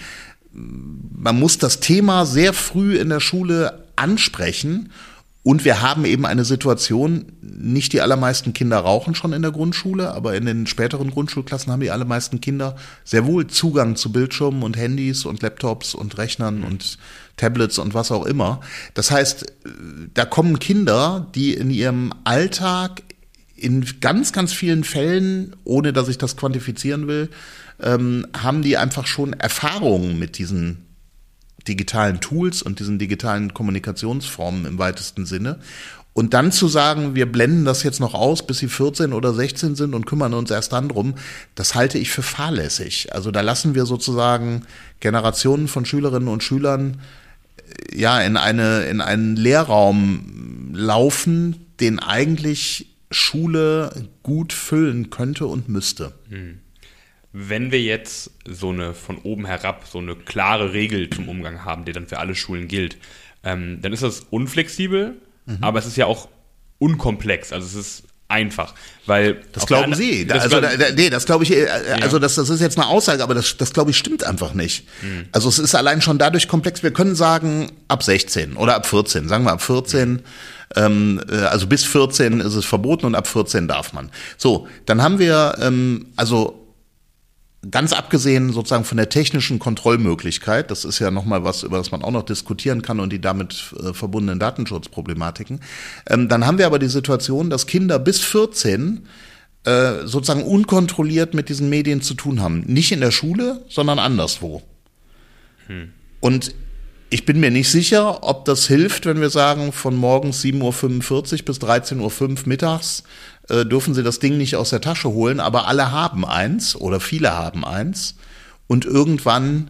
Man muss das Thema sehr früh in der Schule ansprechen. Und wir haben eben eine Situation, nicht die allermeisten Kinder rauchen schon in der Grundschule, aber in den späteren Grundschulklassen haben die allermeisten Kinder sehr wohl Zugang zu Bildschirmen und Handys und Laptops und Rechnern mhm. und Tablets und was auch immer. Das heißt, da kommen Kinder, die in ihrem Alltag in ganz, ganz vielen Fällen, ohne dass ich das quantifizieren will, ähm, haben die einfach schon Erfahrungen mit diesen digitalen Tools und diesen digitalen Kommunikationsformen im weitesten Sinne. Und dann zu sagen, wir blenden das jetzt noch aus, bis sie vierzehn oder sechzehn sind und kümmern uns erst dann drum, das halte ich für fahrlässig. Also da lassen wir sozusagen Generationen von Schülerinnen und Schülern ja in eine, in einen Lehrraum laufen, den eigentlich Schule gut füllen könnte und müsste. Hm. Wenn wir jetzt so eine von oben herab, so eine klare Regel zum Umgang haben, die dann für alle Schulen gilt, ähm, dann ist das unflexibel, mhm. aber es ist ja auch unkomplex, also es ist einfach, weil... Das glauben Sie, das also glaub, da, nee, das glaube ich, also ja. das, das ist jetzt eine Aussage, aber das, das glaube ich stimmt einfach nicht. Mhm. Also es ist allein schon dadurch komplex, wir können sagen ab sechzehn oder ab vierzehn, sagen wir ab vierzehn, mhm. ähm, also bis vierzehn ist es verboten und ab vierzehn darf man. So, dann haben wir, ähm, also ganz abgesehen sozusagen von der technischen Kontrollmöglichkeit, das ist ja nochmal was, über das man auch noch diskutieren kann und die damit äh, verbundenen Datenschutzproblematiken, ähm, dann haben wir aber die Situation, dass Kinder bis vierzehn äh, sozusagen unkontrolliert mit diesen Medien zu tun haben. Nicht in der Schule, sondern anderswo. Hm. Und ich bin mir nicht sicher, ob das hilft, wenn wir sagen, von morgens sieben Uhr fünfundvierzig bis dreizehn Uhr fünf mittags äh, dürfen Sie das Ding nicht aus der Tasche holen, aber alle haben eins oder viele haben eins und irgendwann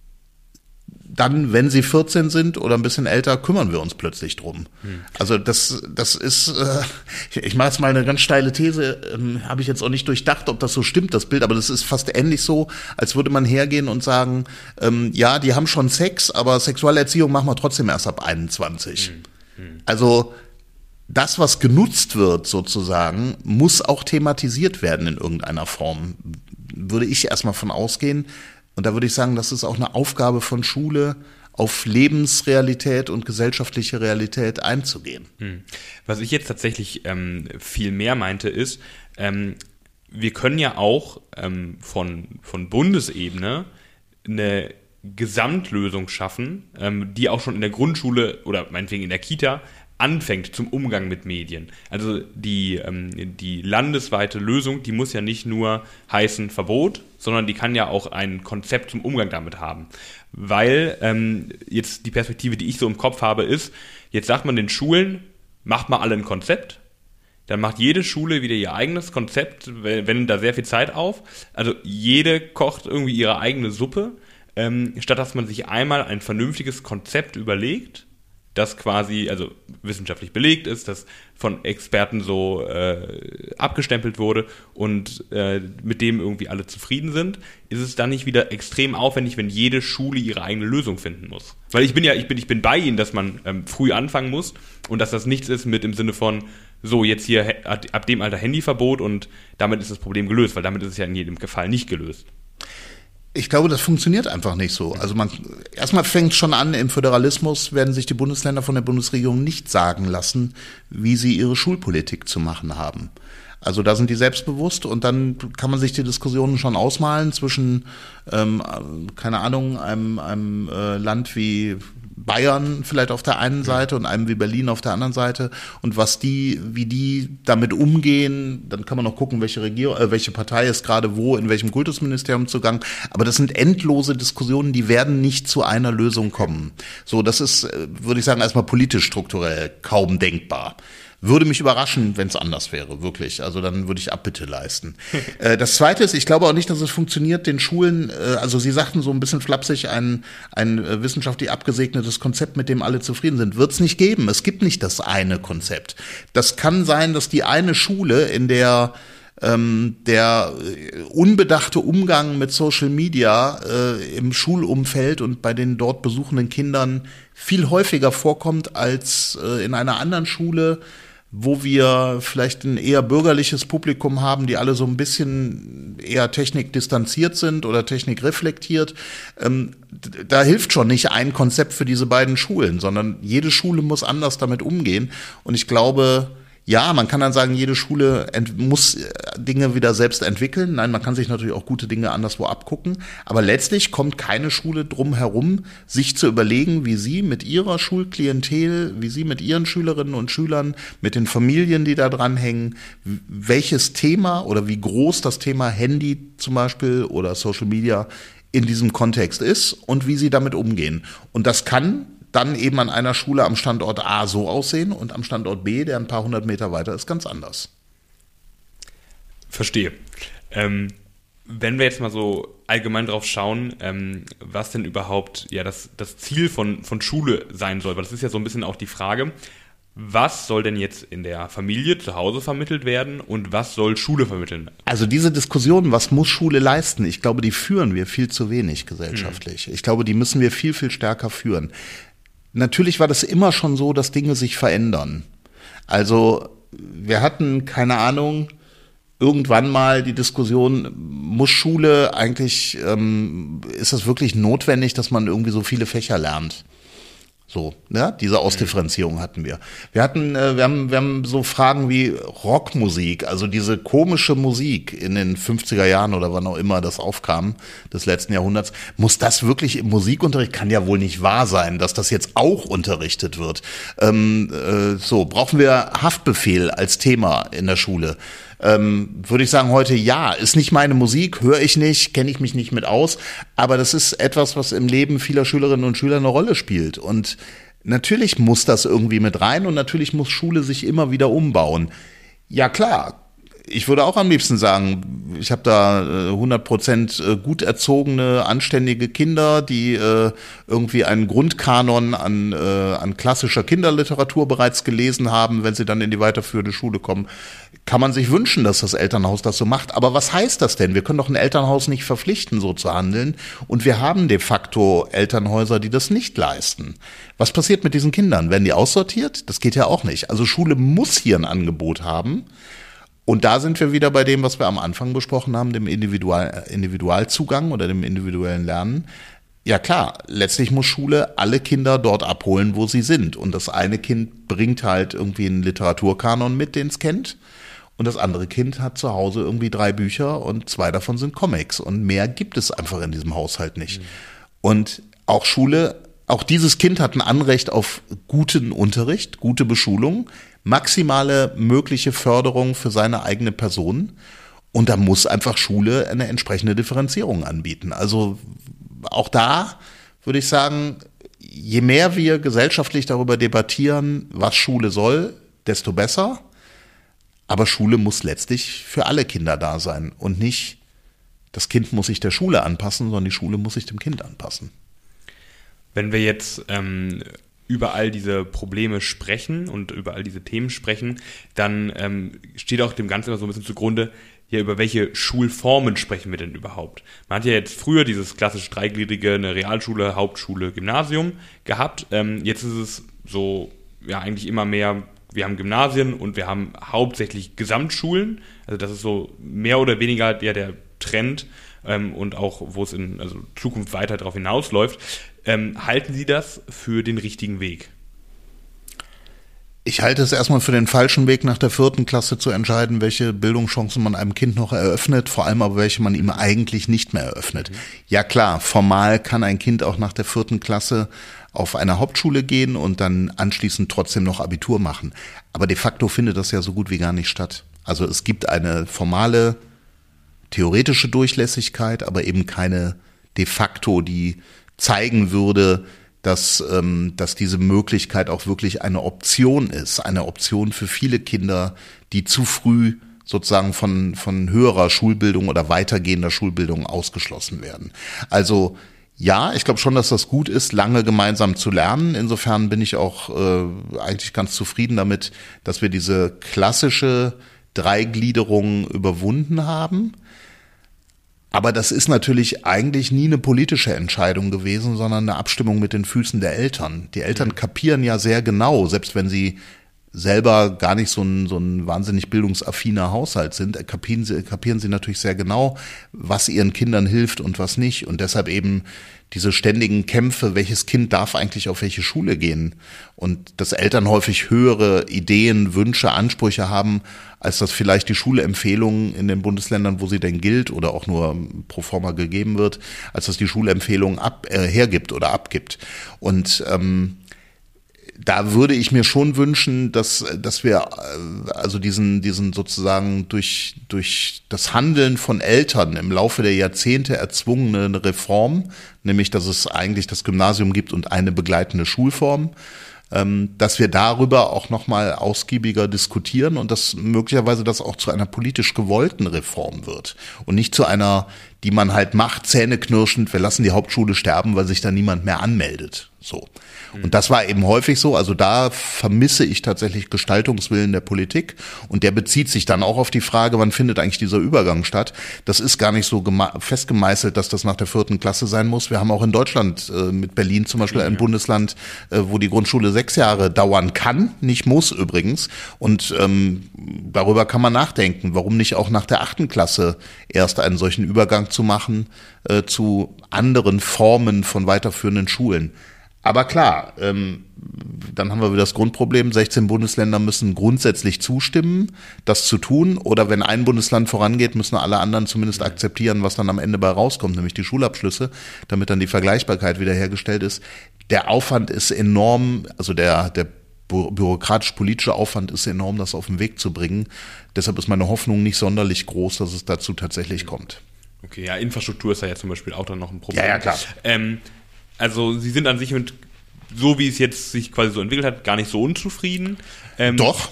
dann, wenn sie vierzehn sind oder ein bisschen älter, kümmern wir uns plötzlich drum. Hm. Also das, das ist, äh, ich mache jetzt mal eine ganz steile These, ähm, habe ich jetzt auch nicht durchdacht, ob das so stimmt, das Bild, aber das ist fast ähnlich so, als würde man hergehen und sagen, ähm, ja, die haben schon Sex, aber Sexualerziehung machen wir trotzdem erst ab einundzwanzig. Hm. Hm. Also das, was genutzt wird sozusagen, muss auch thematisiert werden in irgendeiner Form, würde ich erstmal von ausgehen. Und da würde ich sagen, das ist auch eine Aufgabe von Schule, auf Lebensrealität und gesellschaftliche Realität einzugehen. Was ich jetzt tatsächlich ähm, viel mehr meinte, ist, ähm, wir können ja auch ähm, von, von Bundesebene eine Gesamtlösung schaffen, ähm, die auch schon in der Grundschule oder meinetwegen in der Kita anfängt zum Umgang mit Medien. Also die, ähm, die landesweite Lösung, die muss ja nicht nur heißen Verbot, sondern die kann ja auch ein Konzept zum Umgang damit haben. Weil ähm, jetzt die Perspektive, die ich so im Kopf habe, ist, jetzt sagt man den Schulen, macht mal alle ein Konzept, dann macht jede Schule wieder ihr eigenes Konzept, wenn da sehr viel Zeit auf. Also jede kocht irgendwie ihre eigene Suppe, ähm, statt dass man sich einmal ein vernünftiges Konzept überlegt, das quasi, also wissenschaftlich belegt ist, das von Experten so äh, abgestempelt wurde und äh, mit dem irgendwie alle zufrieden sind, ist es dann nicht wieder extrem aufwendig, wenn jede Schule ihre eigene Lösung finden muss. Weil ich bin ja, ich bin, ich bin bei Ihnen, dass man ähm, früh anfangen muss und dass das nichts ist mit im Sinne von, so jetzt hier ab dem Alter Handyverbot und damit ist das Problem gelöst, weil damit ist es ja in jedem Fall nicht gelöst. Ich glaube, das funktioniert einfach nicht so. Also man, erstmal fängt schon an, im Föderalismus werden sich die Bundesländer von der Bundesregierung nicht sagen lassen, wie sie ihre Schulpolitik zu machen haben. Also da sind die selbstbewusst und dann kann man sich die Diskussionen schon ausmalen zwischen, ähm, keine Ahnung, einem, einem äh, Land wie Bayern vielleicht auf der einen Seite und einem wie Berlin auf der anderen Seite und was die, wie die damit umgehen, dann kann man noch gucken, welche Regierung, äh, welche Partei ist gerade wo, in welchem Kultusministerium zugang. Aber das sind endlose Diskussionen, die werden nicht zu einer Lösung kommen. So, das ist, würde ich sagen, erstmal politisch strukturell kaum denkbar. Würde mich überraschen, wenn es anders wäre, wirklich. Also dann würde ich Abbitte leisten. äh, das Zweite ist, ich glaube auch nicht, dass es funktioniert, den Schulen, äh, also Sie sagten so ein bisschen flapsig, ein, ein äh, wissenschaftlich abgesegnetes Konzept, mit dem alle zufrieden sind. Wird es nicht geben. Es gibt nicht das eine Konzept. Das kann sein, dass die eine Schule, in der ähm, der unbedachte Umgang mit Social Media äh, im Schulumfeld und bei den dort besuchenden Kindern viel häufiger vorkommt als äh, in einer anderen Schule, wo wir vielleicht ein eher bürgerliches Publikum haben, die alle so ein bisschen eher technikdistanziert sind oder technikreflektiert. Ähm, da hilft schon nicht ein Konzept für diese beiden Schulen, sondern jede Schule muss anders damit umgehen. Und ich glaube, ja, man kann dann sagen, jede Schule ent- muss Dinge wieder selbst entwickeln. Nein, man kann sich natürlich auch gute Dinge anderswo abgucken. Aber letztlich kommt keine Schule drum herum, sich zu überlegen, wie sie mit ihrer Schulklientel, wie sie mit ihren Schülerinnen und Schülern, mit den Familien, die da dranhängen, welches Thema oder wie groß das Thema Handy zum Beispiel oder Social Media in diesem Kontext ist und wie sie damit umgehen. Und das kann dann eben an einer Schule am Standort A so aussehen und am Standort B, der ein paar hundert Meter weiter ist, ganz anders. Verstehe. Ähm, wenn wir jetzt mal so allgemein drauf schauen, ähm, was denn überhaupt ja das, das Ziel von, von Schule sein soll, weil das ist ja so ein bisschen auch die Frage, was soll denn jetzt in der Familie zu Hause vermittelt werden und was soll Schule vermitteln? Also diese Diskussion, was muss Schule leisten, ich glaube, die führen wir viel zu wenig gesellschaftlich. Hm. Ich glaube, die müssen wir viel, viel stärker führen. Natürlich war das immer schon so, dass Dinge sich verändern. Also wir hatten, keine Ahnung, irgendwann mal die Diskussion, muss Schule eigentlich, ähm, ist es wirklich notwendig, dass man irgendwie so viele Fächer lernt? So, ja, diese Ausdifferenzierung hatten wir. Wir hatten, äh, wir haben, wir haben so Fragen wie Rockmusik, also diese komische Musik in den fünfziger Jahren oder wann auch immer das aufkam, des letzten Jahrhunderts. Muss das wirklich im Musikunterricht? Kann ja wohl nicht wahr sein, dass das jetzt auch unterrichtet wird. Ähm, äh, so, brauchen wir Haftbefehl als Thema in der Schule? Ähm, würde ich sagen heute ja, ist nicht meine Musik, höre ich nicht, kenne ich mich nicht mit aus, aber das ist etwas, was im Leben vieler Schülerinnen und Schüler eine Rolle spielt und natürlich muss das irgendwie mit rein und natürlich muss Schule sich immer wieder umbauen. Ja klar, ich würde auch am liebsten sagen, ich habe da hundert Prozent gut erzogene, anständige Kinder, die äh, irgendwie einen Grundkanon an, äh, an klassischer Kinderliteratur bereits gelesen haben, wenn sie dann in die weiterführende Schule kommen. Kann man sich wünschen, dass das Elternhaus das so macht. Aber was heißt das denn? Wir können doch ein Elternhaus nicht verpflichten, so zu handeln. Und wir haben de facto Elternhäuser, die das nicht leisten. Was passiert mit diesen Kindern? Werden die aussortiert? Das geht ja auch nicht. Also Schule muss hier ein Angebot haben. Und da sind wir wieder bei dem, was wir am Anfang besprochen haben, dem Individual, Individualzugang oder dem individuellen Lernen. Ja klar, letztlich muss Schule alle Kinder dort abholen, wo sie sind. Und das eine Kind bringt halt irgendwie einen Literaturkanon mit, den es kennt. Und das andere Kind hat zu Hause irgendwie drei Bücher und zwei davon sind Comics. Und mehr gibt es einfach in diesem Haushalt nicht. Mhm. Und auch Schule auch dieses Kind hat ein Anrecht auf guten Unterricht, gute Beschulung, maximale mögliche Förderung für seine eigene Person. Und da muss einfach Schule eine entsprechende Differenzierung anbieten. Also auch da würde ich sagen, je mehr wir gesellschaftlich darüber debattieren, was Schule soll, desto besser. Aber Schule muss letztlich für alle Kinder da sein und nicht, das Kind muss sich der Schule anpassen, sondern die Schule muss sich dem Kind anpassen. Wenn wir jetzt ähm, über all diese Probleme sprechen und über all diese Themen sprechen, dann ähm, steht auch dem Ganzen immer so ein bisschen zugrunde, ja, über welche Schulformen sprechen wir denn überhaupt? Man hat ja jetzt früher dieses klassisch dreigliedrige, eine Realschule, Hauptschule, Gymnasium gehabt. Ähm, jetzt ist es so, ja, eigentlich immer mehr, wir haben Gymnasien und wir haben hauptsächlich Gesamtschulen. Also das ist so mehr oder weniger ja, der Trend ähm, und auch, wo es in also Zukunft weiter darauf hinausläuft. Ähm, halten Sie das für den richtigen Weg? Ich halte es erstmal für den falschen Weg, nach der vierten Klasse zu entscheiden, welche Bildungschancen man einem Kind noch eröffnet, vor allem aber welche man ihm eigentlich nicht mehr eröffnet. Mhm. Ja klar, formal kann ein Kind auch nach der vierten Klasse auf eine Hauptschule gehen und dann anschließend trotzdem noch Abitur machen. Aber de facto findet das ja so gut wie gar nicht statt. Also es gibt eine formale, theoretische Durchlässigkeit, aber eben keine de facto, die zeigen würde, dass, ähm, dass diese Möglichkeit auch wirklich eine Option ist, eine Option für viele Kinder, die zu früh sozusagen von, von höherer Schulbildung oder weitergehender Schulbildung ausgeschlossen werden. Also ja, ich glaube schon, dass das gut ist, lange gemeinsam zu lernen. Insofern bin ich auch äh, eigentlich ganz zufrieden damit, dass wir diese klassische Dreigliederung überwunden haben. Aber das ist natürlich eigentlich nie eine politische Entscheidung gewesen, sondern eine Abstimmung mit den Füßen der Eltern. Die Eltern kapieren ja sehr genau, selbst wenn sie selber gar nicht so ein, so ein wahnsinnig bildungsaffiner Haushalt sind, kapieren sie, kapieren sie natürlich sehr genau, was ihren Kindern hilft und was nicht. Und deshalb eben diese ständigen Kämpfe, welches Kind darf eigentlich auf welche Schule gehen. Und dass Eltern häufig höhere Ideen, Wünsche, Ansprüche haben, als das vielleicht die Schulempfehlung in den Bundesländern, wo sie denn gilt oder auch nur pro forma gegeben wird, als das die Schulempfehlung ab, äh, hergibt oder abgibt. Und ähm, da würde ich mir schon wünschen, dass dass wir also diesen diesen sozusagen durch durch das Handeln von Eltern im Laufe der Jahrzehnte erzwungene Reform, nämlich dass es eigentlich das Gymnasium gibt und eine begleitende Schulform, dass wir darüber auch nochmal ausgiebiger diskutieren und dass möglicherweise das auch zu einer politisch gewollten Reform wird und nicht zu einer, die man halt macht, zähneknirschend, wir lassen die Hauptschule sterben, weil sich da niemand mehr anmeldet. So. Und das war eben häufig so, also da vermisse ich tatsächlich Gestaltungswillen der Politik und der bezieht sich dann auch auf die Frage, wann findet eigentlich dieser Übergang statt. Das ist gar nicht so gema- festgemeißelt, dass das nach der vierten Klasse sein muss. Wir haben auch in Deutschland äh, mit Berlin zum Beispiel ein Bundesland, äh, wo die Grundschule sechs Jahre dauern kann, nicht muss übrigens. Und ähm, darüber kann man nachdenken, warum nicht auch nach der achten Klasse erst einen solchen Übergang zu machen äh, zu anderen Formen von weiterführenden Schulen. Aber klar, ähm, dann haben wir wieder das Grundproblem, sechzehn Bundesländer müssen grundsätzlich zustimmen, das zu tun. Oder wenn ein Bundesland vorangeht, müssen alle anderen zumindest akzeptieren, was dann am Ende bei rauskommt, nämlich die Schulabschlüsse, damit dann die Vergleichbarkeit wiederhergestellt ist. Der Aufwand ist enorm, also der, der bürokratisch-politische Aufwand ist enorm, das auf den Weg zu bringen. Deshalb ist meine Hoffnung nicht sonderlich groß, dass es dazu tatsächlich kommt. Okay, ja, Infrastruktur ist ja jetzt zum Beispiel auch dann noch ein Problem. Ja, ja, klar. Ähm, Also Sie sind an sich mit, so wie es jetzt sich quasi so entwickelt hat, gar nicht so unzufrieden. Ähm, Doch.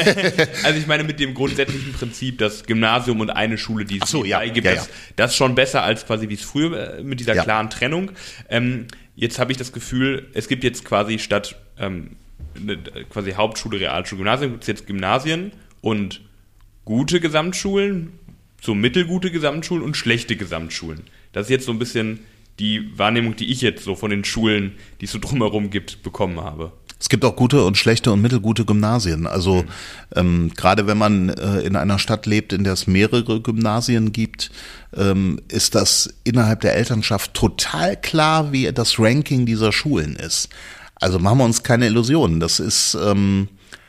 Also ich meine mit dem grundsätzlichen Prinzip, das Gymnasium und eine Schule, die es so, ja, gibt, ja, das, ja. das ist schon besser als quasi wie es früher äh, mit dieser Ja. klaren Trennung. Ähm, jetzt habe ich das Gefühl, es gibt jetzt quasi statt ähm, ne, quasi Hauptschule, Realschule, Gymnasium, gibt es jetzt Gymnasien und gute Gesamtschulen, so mittelgute Gesamtschulen und schlechte Gesamtschulen. Das ist jetzt so ein bisschen die Wahrnehmung, die ich jetzt so von den Schulen, die es so drumherum gibt, bekommen habe. Es gibt auch gute und schlechte und mittelgute Gymnasien. Also ähm, gerade wenn man äh, in einer Stadt lebt, in der es mehrere Gymnasien gibt, ähm, ist das innerhalb der Elternschaft total klar, wie das Ranking dieser Schulen ist. Also machen wir uns keine Illusionen. Das ist ähm,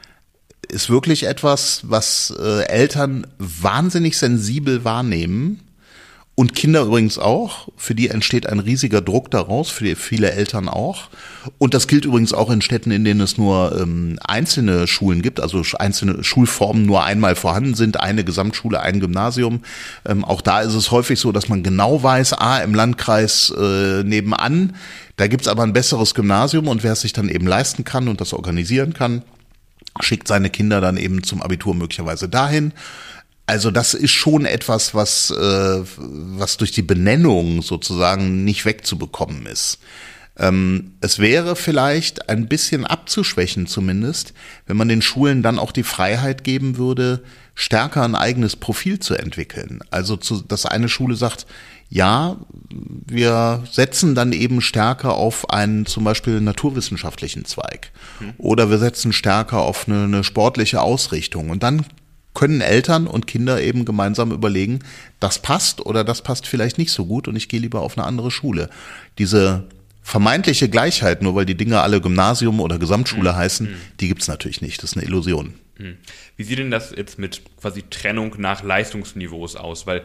ist wirklich etwas, was äh, Eltern wahnsinnig sensibel wahrnehmen Und Kinder übrigens auch, für die entsteht ein riesiger Druck daraus, für die, viele Eltern auch. Und das gilt übrigens auch in Städten, in denen es nur ähm, einzelne Schulen gibt, also einzelne Schulformen nur einmal vorhanden sind, eine Gesamtschule, ein Gymnasium. Ähm, auch da ist es häufig so, dass man genau weiß, ah, im Landkreis äh, nebenan, da gibt's aber ein besseres Gymnasium und wer es sich dann eben leisten kann und das organisieren kann, schickt seine Kinder dann eben zum Abitur möglicherweise dahin. Also das ist schon etwas, was, äh, was durch die Benennung sozusagen nicht wegzubekommen ist. Ähm, es wäre vielleicht ein bisschen abzuschwächen zumindest, wenn man den Schulen dann auch die Freiheit geben würde, stärker ein eigenes Profil zu entwickeln. Also zu, dass eine Schule sagt, ja, wir setzen dann eben stärker auf einen zum Beispiel naturwissenschaftlichen Zweig mhm. oder wir setzen stärker auf eine, eine sportliche Ausrichtung und dann können Eltern und Kinder eben gemeinsam überlegen, das passt oder das passt vielleicht nicht so gut und ich gehe lieber auf eine andere Schule. Diese vermeintliche Gleichheit, nur weil die Dinge alle Gymnasium oder Gesamtschule mhm. heißen, die gibt's natürlich nicht. Das ist eine Illusion. Mhm. Wie sieht denn das jetzt mit quasi Trennung nach Leistungsniveaus aus? Weil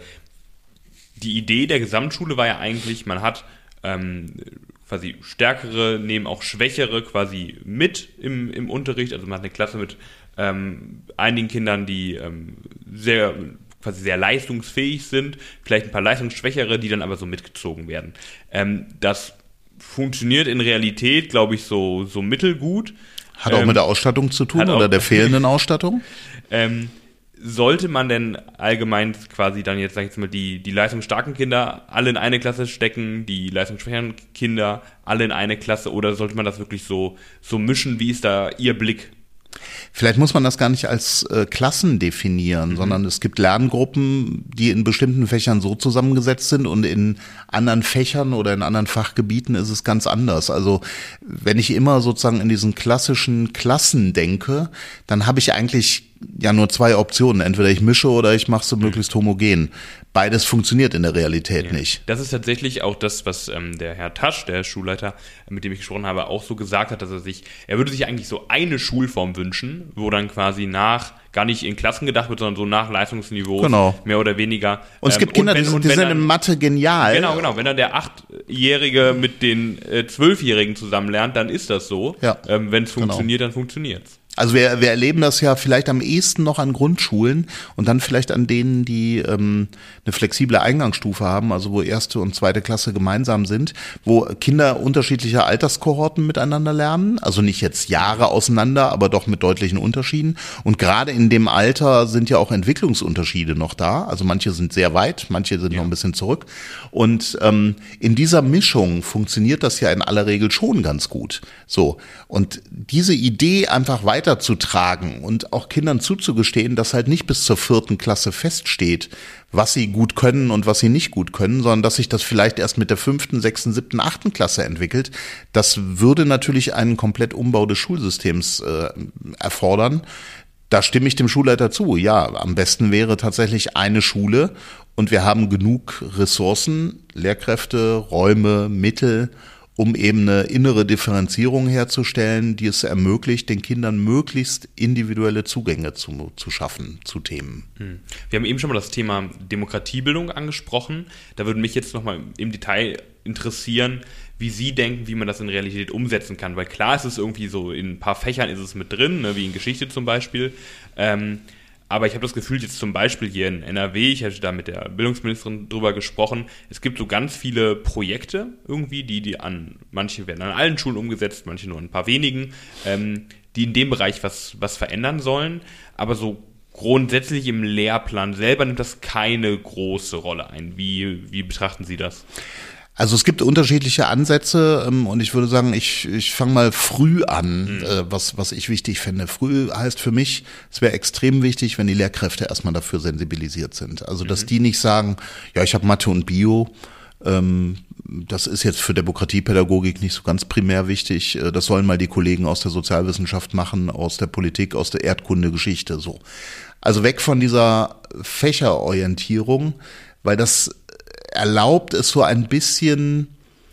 die Idee der Gesamtschule war ja eigentlich, man hat ähm, quasi stärkere, nehmen auch schwächere quasi mit im, im Unterricht. Also man hat eine Klasse mit ähm, einigen Kindern, die ähm, sehr quasi sehr leistungsfähig sind, vielleicht ein paar leistungsschwächere, die dann aber so mitgezogen werden. Ähm, das funktioniert in Realität, glaube ich, so, so mittelgut. Hat auch ähm, mit der Ausstattung zu tun oder der fehlenden Ausstattung? ähm, Sollte man denn allgemein quasi dann jetzt, sag ich jetzt mal, die, die leistungsstarken Kinder alle in eine Klasse stecken, die leistungsschwächeren Kinder alle in eine Klasse, oder sollte man das wirklich so, so mischen? Wie ist da Ihr Blick? Vielleicht muss man das gar nicht als äh, Klassen definieren, mhm. sondern es gibt Lerngruppen, die in bestimmten Fächern so zusammengesetzt sind und in anderen Fächern oder in anderen Fachgebieten ist es ganz anders. Also wenn ich immer sozusagen in diesen klassischen Klassen denke, dann habe ich eigentlich ja nur zwei Optionen. Entweder ich mische oder ich mache es so möglichst homogen. Beides funktioniert in der Realität ja. nicht. Das ist tatsächlich auch das, was ähm, der Herr Tasch, der Schulleiter, mit dem ich gesprochen habe, auch so gesagt hat, dass er sich, er würde sich eigentlich so eine Schulform wünschen, wo dann quasi nach, gar nicht in Klassen gedacht wird, sondern so nach Leistungsniveau, genau. mehr oder weniger. Und es gibt ähm, Kinder, wenn, die, die sind dann, in Mathe genial. Genau, genau. Wenn dann der Achtjährige mit den äh, Zwölfjährigen zusammen lernt, dann ist das so. Ja. Ähm, wenn es funktioniert, genau. dann funktioniert's. Also wir, wir erleben das ja vielleicht am ehesten noch an Grundschulen und dann vielleicht an denen, die ähm, eine flexible Eingangsstufe haben, also wo erste und zweite Klasse gemeinsam sind, wo Kinder unterschiedlicher Alterskohorten miteinander lernen, also nicht jetzt Jahre auseinander, aber doch mit deutlichen Unterschieden. Und gerade in dem Alter sind ja auch Entwicklungsunterschiede noch da, also manche sind sehr weit, manche sind ja. noch ein bisschen zurück. Und ähm, in dieser Mischung funktioniert das ja in aller Regel schon ganz gut. So, und diese Idee einfach weiter zu tragen und auch Kindern zuzugestehen, dass halt nicht bis zur vierten Klasse feststeht, was sie gut können und was sie nicht gut können, sondern dass sich das vielleicht erst mit der fünften, sechsten, siebten, achten Klasse entwickelt. Das würde natürlich einen Komplettumbau des Schulsystems äh, erfordern. Da stimme ich dem Schulleiter zu. Ja, am besten wäre tatsächlich eine Schule und wir haben genug Ressourcen, Lehrkräfte, Räume, Mittel, um eben eine innere Differenzierung herzustellen, die es ermöglicht, den Kindern möglichst individuelle Zugänge zu, zu schaffen zu Themen. Wir haben eben schon mal das Thema Demokratiebildung angesprochen. Da würde mich jetzt nochmal im Detail interessieren, wie Sie denken, wie man das in Realität umsetzen kann. Weil klar ist es irgendwie so, in ein paar Fächern ist es mit drin, ne, wie in Geschichte zum Beispiel. Ähm, Aber ich habe das Gefühl, jetzt zum Beispiel hier in N R W, ich hatte da mit der Bildungsministerin drüber gesprochen, es gibt so ganz viele Projekte irgendwie, die, die an, manche werden an allen Schulen umgesetzt, manche nur an ein paar wenigen, ähm, die in dem Bereich was, was verändern sollen. Aber so grundsätzlich im Lehrplan selber nimmt das keine große Rolle ein. Wie, wie betrachten Sie das? Also es gibt unterschiedliche Ansätze ähm, und ich würde sagen, ich ich fange mal früh an, mhm. äh, was was ich wichtig finde. Früh heißt für mich, es wäre extrem wichtig, wenn die Lehrkräfte erstmal dafür sensibilisiert sind. Also dass mhm. die nicht sagen, ja, ich habe Mathe und Bio, ähm, das ist jetzt für Demokratiepädagogik nicht so ganz primär wichtig. Äh, das sollen mal die Kollegen aus der Sozialwissenschaft machen, aus der Politik, aus der Erdkunde, Geschichte, so. Also weg von dieser Fächerorientierung, weil das erlaubt es so ein bisschen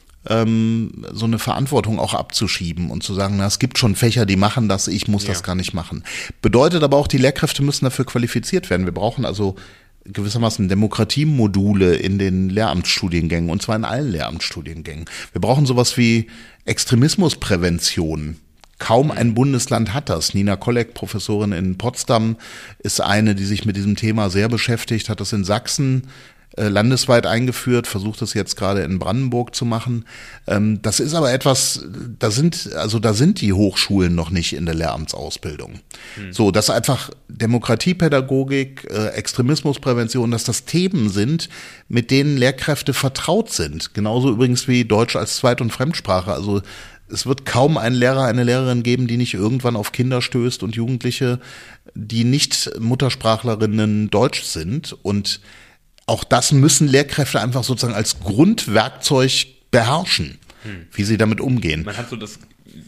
ähm, so eine Verantwortung auch abzuschieben und zu sagen, na, es gibt schon Fächer, die machen das, ich muss ja. das gar nicht machen. Bedeutet aber auch, die Lehrkräfte müssen dafür qualifiziert werden. Wir brauchen also gewissermaßen Demokratiemodule in den Lehramtsstudiengängen, und zwar in allen Lehramtsstudiengängen. Wir brauchen sowas wie Extremismusprävention. Kaum ein Bundesland hat das. Nina Kolleg, Professorin in Potsdam, ist eine, die sich mit diesem Thema sehr beschäftigt, hat das in Sachsen äh, landesweit eingeführt, versucht es jetzt gerade in Brandenburg zu machen. Ähm, das ist aber etwas, da sind, also da sind die Hochschulen noch nicht in der Lehramtsausbildung. Hm. So, dass einfach Demokratiepädagogik, äh, Extremismusprävention, dass das Themen sind, mit denen Lehrkräfte vertraut sind. Genauso übrigens wie Deutsch als Zweit- und Fremdsprache. Also es wird kaum einen Lehrer, eine Lehrerin geben, die nicht irgendwann auf Kinder stößt und Jugendliche, die nicht Muttersprachlerinnen Deutsch sind. Und auch das müssen Lehrkräfte einfach sozusagen als Grundwerkzeug beherrschen, hm. wie sie damit umgehen. Man hat so das,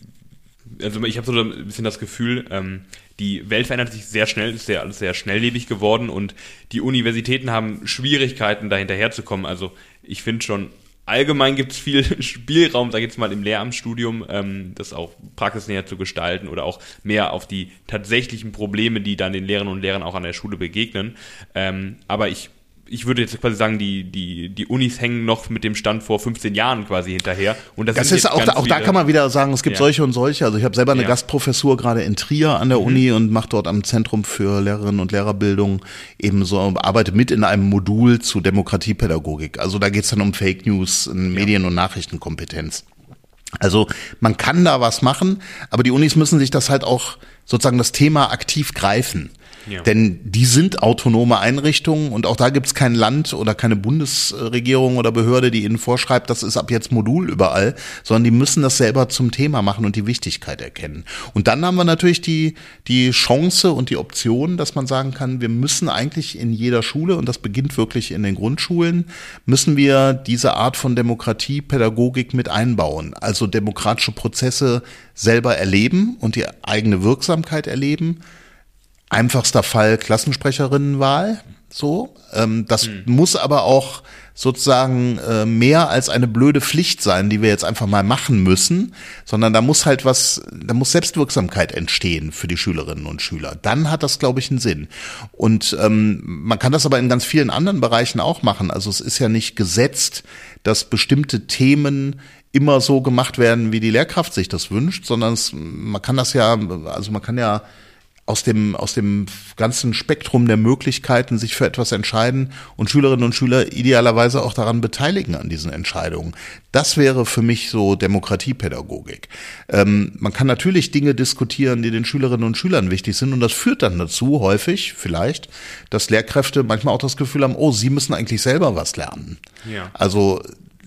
also ich habe so ein bisschen das Gefühl, ähm, die Welt verändert sich sehr schnell, ist sehr, alles sehr schnelllebig geworden und die Universitäten haben Schwierigkeiten, da hinterherzukommen. Also ich finde schon, allgemein gibt es viel Spielraum, sag ich jetzt mal, im Lehramtsstudium, ähm, das auch praxisnäher zu gestalten oder auch mehr auf die tatsächlichen Probleme, die dann den Lehrerinnen und Lehrern auch an der Schule begegnen. Ähm, aber ich ich würde jetzt quasi sagen, die, die, die Unis hängen noch mit dem Stand vor fünfzehn Jahren quasi hinterher. Und das, das sind ist jetzt auch, ganz da, auch viele, da kann man wieder sagen, es gibt ja. solche und solche. Also ich habe selber eine ja. Gastprofessur gerade in Trier an der mhm. Uni und mache dort am Zentrum für Lehrerinnen und Lehrerbildung eben so, arbeite mit in einem Modul zu Demokratiepädagogik. Also da geht es dann um Fake News, Medien- ja. und Nachrichtenkompetenz. Also man kann da was machen, aber die Unis müssen sich das halt auch sozusagen das Thema aktiv greifen. Ja. Denn die sind autonome Einrichtungen und auch da gibt es kein Land oder keine Bundesregierung oder Behörde, die ihnen vorschreibt, das ist ab jetzt Modul überall, sondern die müssen das selber zum Thema machen und die Wichtigkeit erkennen. Und dann haben wir natürlich die, die Chance und die Option, dass man sagen kann, wir müssen eigentlich in jeder Schule, und das beginnt wirklich in den Grundschulen, müssen wir diese Art von Demokratiepädagogik mit einbauen. Also demokratische Prozesse selber erleben und die eigene Wirksamkeit erleben. Einfachster Fall Klassensprecherinnenwahl, so. Ähm, das hm. muss aber auch sozusagen äh, mehr als eine blöde Pflicht sein, die wir jetzt einfach mal machen müssen, sondern da muss halt was, da muss Selbstwirksamkeit entstehen für die Schülerinnen und Schüler. Dann hat das, glaube ich, einen Sinn. Und ähm, man kann das aber in ganz vielen anderen Bereichen auch machen. Also es ist ja nicht gesetzt, dass bestimmte Themen immer so gemacht werden, wie die Lehrkraft sich das wünscht, sondern es, man kann das ja, also man kann ja aus dem, aus dem ganzen Spektrum der Möglichkeiten sich für etwas entscheiden und Schülerinnen und Schüler idealerweise auch daran beteiligen an diesen Entscheidungen. Das wäre für mich so Demokratiepädagogik. Ähm, man kann natürlich Dinge diskutieren, die den Schülerinnen und Schülern wichtig sind und das führt dann dazu, häufig vielleicht, dass Lehrkräfte manchmal auch das Gefühl haben, oh, sie müssen eigentlich selber was lernen. Ja. Also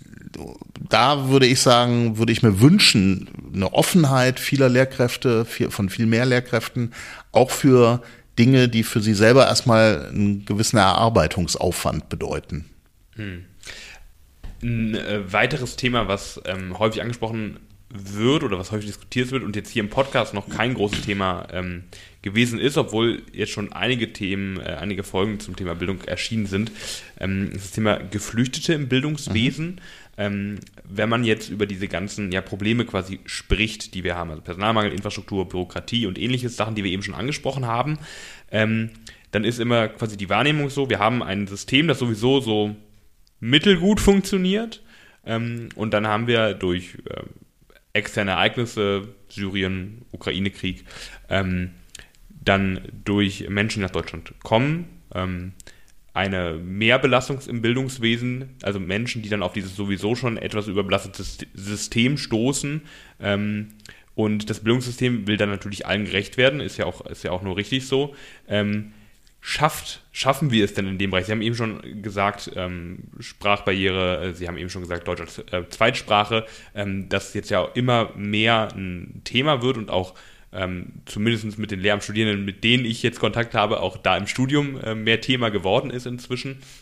da würde ich sagen, würde ich mir wünschen, eine Offenheit vieler Lehrkräfte, von viel mehr Lehrkräften, auch für Dinge, die für sie selber erstmal einen gewissen Erarbeitungsaufwand bedeuten. Hm. Ein äh, weiteres Thema, was ähm, häufig angesprochen wird oder was häufig diskutiert wird und jetzt hier im Podcast noch kein großes Thema ähm, gewesen ist, obwohl jetzt schon einige Themen, äh, einige Folgen zum Thema Bildung erschienen sind, ähm, ist das Thema Geflüchtete im Bildungswesen. Mhm. Ähm, wenn man jetzt über diese ganzen ja, Probleme quasi spricht, die wir haben, also Personalmangel, Infrastruktur, Bürokratie und ähnliches, Sachen, die wir eben schon angesprochen haben, ähm, dann ist immer quasi die Wahrnehmung so, wir haben ein System, das sowieso so mittelgut funktioniert ähm, und dann haben wir durch äh, externe Ereignisse, Syrien, Ukraine-Krieg, ähm, dann durch Menschen, die nach Deutschland kommen, ähm, eine Mehrbelastung im Bildungswesen, also Menschen, die dann auf dieses sowieso schon etwas überbelastete System stoßen. Ähm, und das Bildungssystem will dann natürlich allen gerecht werden, ist ja auch, ist ja auch nur richtig so. Ähm, schafft, schaffen wir es denn in dem Bereich? Sie haben eben schon gesagt, ähm, Sprachbarriere, Sie haben eben schon gesagt, Deutsch als äh, Zweitsprache, ähm, dass jetzt ja immer mehr ein Thema wird und auch Ähm, zumindest mit den Lehramtsstudierenden, mit denen ich jetzt Kontakt habe, auch da im Studium äh, mehr Thema geworden ist inzwischen.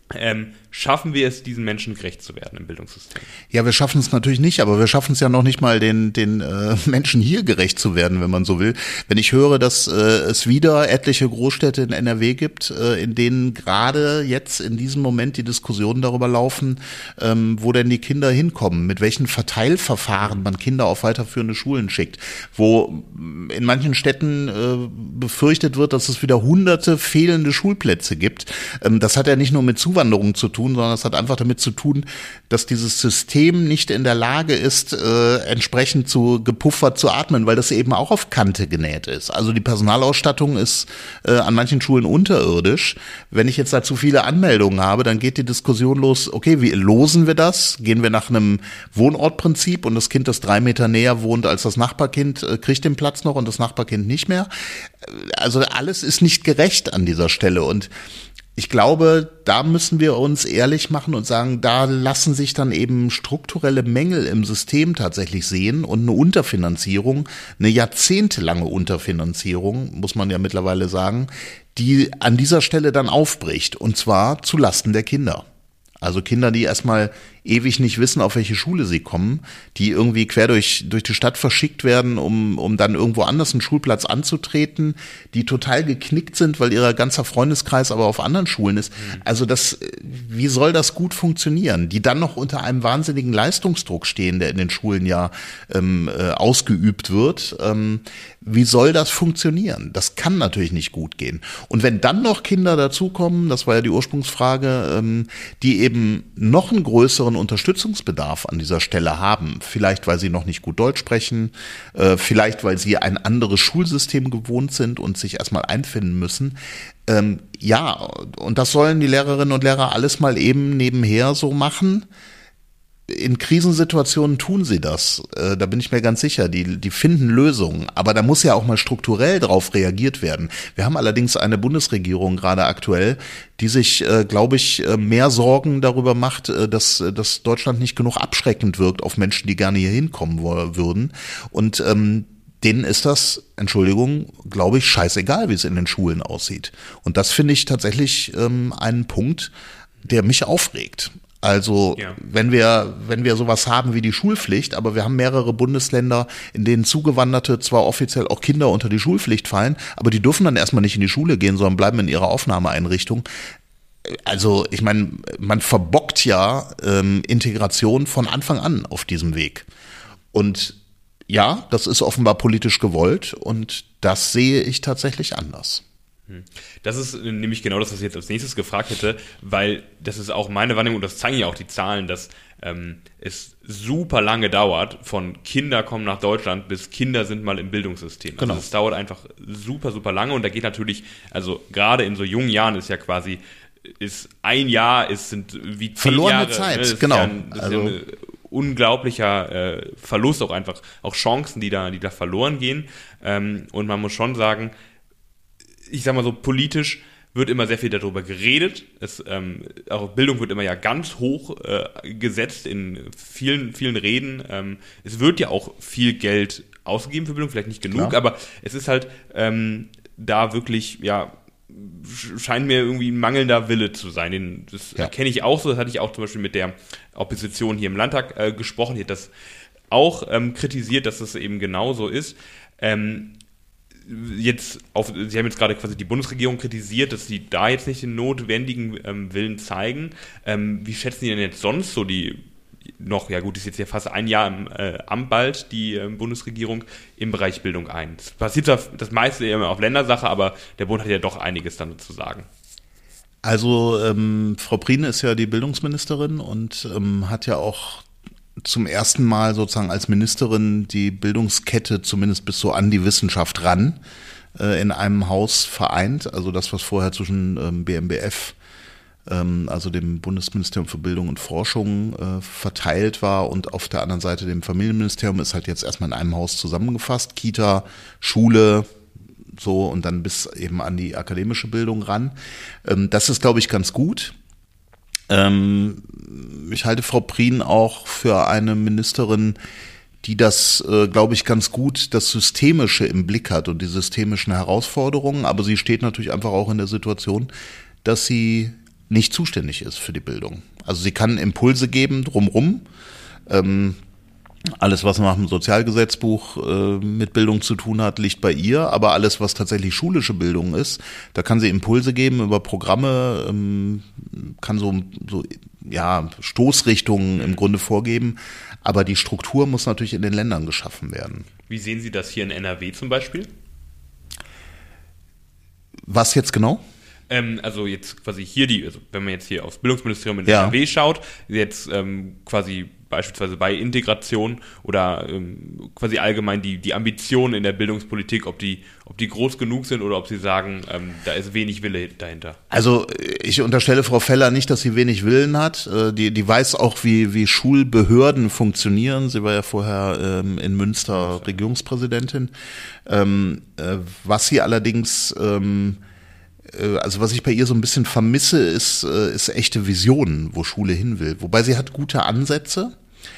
Ähm, schaffen wir es, diesen Menschen gerecht zu werden im Bildungssystem? Ja, wir schaffen es natürlich nicht, aber wir schaffen es ja noch nicht mal, den den äh, Menschen hier gerecht zu werden, wenn man so will. Wenn ich höre, dass äh, es wieder etliche Großstädte in N R W gibt, äh, in denen gerade jetzt in diesem Moment die Diskussionen darüber laufen, ähm, wo denn die Kinder hinkommen, mit welchen Verteilverfahren man Kinder auf weiterführende Schulen schickt, wo in manchen Städten äh, befürchtet wird, dass es wieder hunderte fehlende Schulplätze gibt. Ähm, das hat ja nicht nur mit Zuwanderung zu tun, sondern es hat einfach damit zu tun, dass dieses System nicht in der Lage ist, äh, entsprechend zu gepuffert zu atmen, weil das eben auch auf Kante genäht ist. Also die Personalausstattung ist äh, an manchen Schulen unterirdisch. Wenn ich jetzt da zu viele Anmeldungen habe, dann geht die Diskussion los, okay, wie losen wir das? Gehen wir nach einem Wohnortprinzip und das Kind, das drei Meter näher wohnt als das Nachbarkind, äh, kriegt den Platz noch und das Nachbarkind nicht mehr? Also alles ist nicht gerecht an dieser Stelle und ich glaube, da müssen wir uns ehrlich machen und sagen, da lassen sich dann eben strukturelle Mängel im System tatsächlich sehen und eine Unterfinanzierung, eine jahrzehntelange Unterfinanzierung, muss man ja mittlerweile sagen, die an dieser Stelle dann aufbricht und zwar zu Lasten der Kinder. Also Kinder, die erstmal ewig nicht wissen, auf welche Schule sie kommen, die irgendwie quer durch durch die Stadt verschickt werden, um um dann irgendwo anders einen Schulplatz anzutreten, die total geknickt sind, weil ihr ganzer Freundeskreis aber auf anderen Schulen ist. Also das, wie soll das gut funktionieren? Die dann noch unter einem wahnsinnigen Leistungsdruck stehen, der in den Schulen ja ähm, äh, ausgeübt wird. Ähm, wie soll das funktionieren? Das kann natürlich nicht gut gehen. Und wenn dann noch Kinder dazukommen, das war ja die Ursprungsfrage, ähm, die eben noch einen größeren Unterstützungsbedarf an dieser Stelle haben. Vielleicht, weil sie noch nicht gut Deutsch sprechen, äh, vielleicht, weil sie ein anderes Schulsystem gewohnt sind und sich erstmal einfinden müssen. Ähm, ja, und das sollen die Lehrerinnen und Lehrer alles mal eben nebenher so machen. In Krisensituationen tun sie das, äh, da bin ich mir ganz sicher, die die finden Lösungen, aber da muss ja auch mal strukturell drauf reagiert werden. Wir haben allerdings eine Bundesregierung gerade aktuell, die sich, äh, glaube ich, mehr Sorgen darüber macht, äh, dass, dass Deutschland nicht genug abschreckend wirkt auf Menschen, die gerne hier hinkommen wo- würden und ähm, denen ist das, Entschuldigung, glaube ich, scheißegal, wie es in den Schulen aussieht. Und das finde ich tatsächlich ähm, einen Punkt, der mich aufregt. Also ja. wenn wir wenn wir sowas haben wie die Schulpflicht, aber wir haben mehrere Bundesländer, in denen Zugewanderte zwar offiziell auch Kinder unter die Schulpflicht fallen, aber die dürfen dann erstmal nicht in die Schule gehen, sondern bleiben in ihrer Aufnahmeeinrichtung. Also ich meine, man verbockt ja ähm, Integration von Anfang an auf diesem Weg. Und ja, das ist offenbar politisch gewollt und das sehe ich tatsächlich anders. Das ist nämlich genau das, was ich jetzt als nächstes gefragt hätte, weil das ist auch meine Wahrnehmung und das zeigen ja auch die Zahlen, dass ähm, es super lange dauert, von Kinder kommen nach Deutschland bis Kinder sind mal im Bildungssystem. Genau. Also es dauert einfach super, super lange und da geht natürlich, also gerade in so jungen Jahren ist ja quasi, ist ein Jahr, ist sind wie zehn verlorene Jahre. Zeit, Ne? Das genau. Ist ja ein, das also ist ja ein unglaublicher äh, Verlust, auch einfach, auch Chancen, die da, die da verloren gehen. Ähm, und man muss schon sagen, ich sag mal so, politisch wird immer sehr viel darüber geredet. Es, ähm, auch Bildung wird immer ja ganz hoch äh, gesetzt in vielen, vielen Reden. Ähm, es wird ja auch viel Geld ausgegeben für Bildung, vielleicht nicht genug, Klar. aber es ist halt ähm, da wirklich, ja, scheint mir irgendwie ein mangelnder Wille zu sein. Den, das ja. kenne ich auch so, das hatte ich auch zum Beispiel mit der Opposition hier im Landtag äh, gesprochen, die hat das auch ähm, kritisiert, dass das eben genauso ist. Ähm, Jetzt auf, Sie haben jetzt gerade quasi die Bundesregierung kritisiert, dass sie da jetzt nicht den notwendigen ähm, Willen zeigen. Ähm, wie schätzen Sie denn jetzt sonst so die noch, ja gut, ist jetzt ja fast ein Jahr im äh, Amt bald, die äh, Bundesregierung im Bereich Bildung ein? Es passiert das, das meiste immer auf Ländersache, aber der Bund hat ja doch einiges dann zu sagen. Also ähm, Frau Prien ist ja die Bildungsministerin und ähm, hat ja auch zum ersten Mal sozusagen als Ministerin die Bildungskette zumindest bis so an die Wissenschaft ran äh, in einem Haus vereint. Also das, was vorher zwischen ähm, B M B F, ähm, also dem Bundesministerium für Bildung und Forschung, äh, verteilt war und auf der anderen Seite dem Familienministerium, ist halt jetzt erstmal in einem Haus zusammengefasst. Kita, Schule, so und dann bis eben an die akademische Bildung ran. Ähm, das ist, glaube ich, ganz gut. Ähm, ich halte Frau Prien auch für eine Ministerin, die das, äh, glaube ich, ganz gut das Systemische im Blick hat und die systemischen Herausforderungen. Aber sie steht natürlich einfach auch in der Situation, dass sie nicht zuständig ist für die Bildung. Also sie kann Impulse geben drumrum. Ähm, alles, was nach dem Sozialgesetzbuch äh, mit Bildung zu tun hat, liegt bei ihr. Aber alles, was tatsächlich schulische Bildung ist, da kann sie Impulse geben über Programme, ähm, kann so, so ja, Stoßrichtungen im Grunde vorgeben. Aber die Struktur muss natürlich in den Ländern geschaffen werden. Wie sehen Sie das hier in N R W zum Beispiel? Was jetzt genau? Ähm, also jetzt quasi hier die, also wenn man jetzt hier aufs Bildungsministerium in Ja. N R W schaut, jetzt ähm, quasi beispielsweise bei Integration oder ähm, quasi allgemein die, die Ambitionen in der Bildungspolitik, ob die, ob die groß genug sind oder ob Sie sagen, ähm, da ist wenig Wille dahinter. Also ich unterstelle Frau Feller nicht, dass sie wenig Willen hat. Die, die weiß auch, wie, wie Schulbehörden funktionieren. Sie war ja vorher ähm, in Münster Regierungspräsidentin. Ähm, äh, was sie allerdings ähm, Also was ich bei ihr so ein bisschen vermisse, ist, ist echte Visionen, wo Schule hin will. Wobei sie hat gute Ansätze.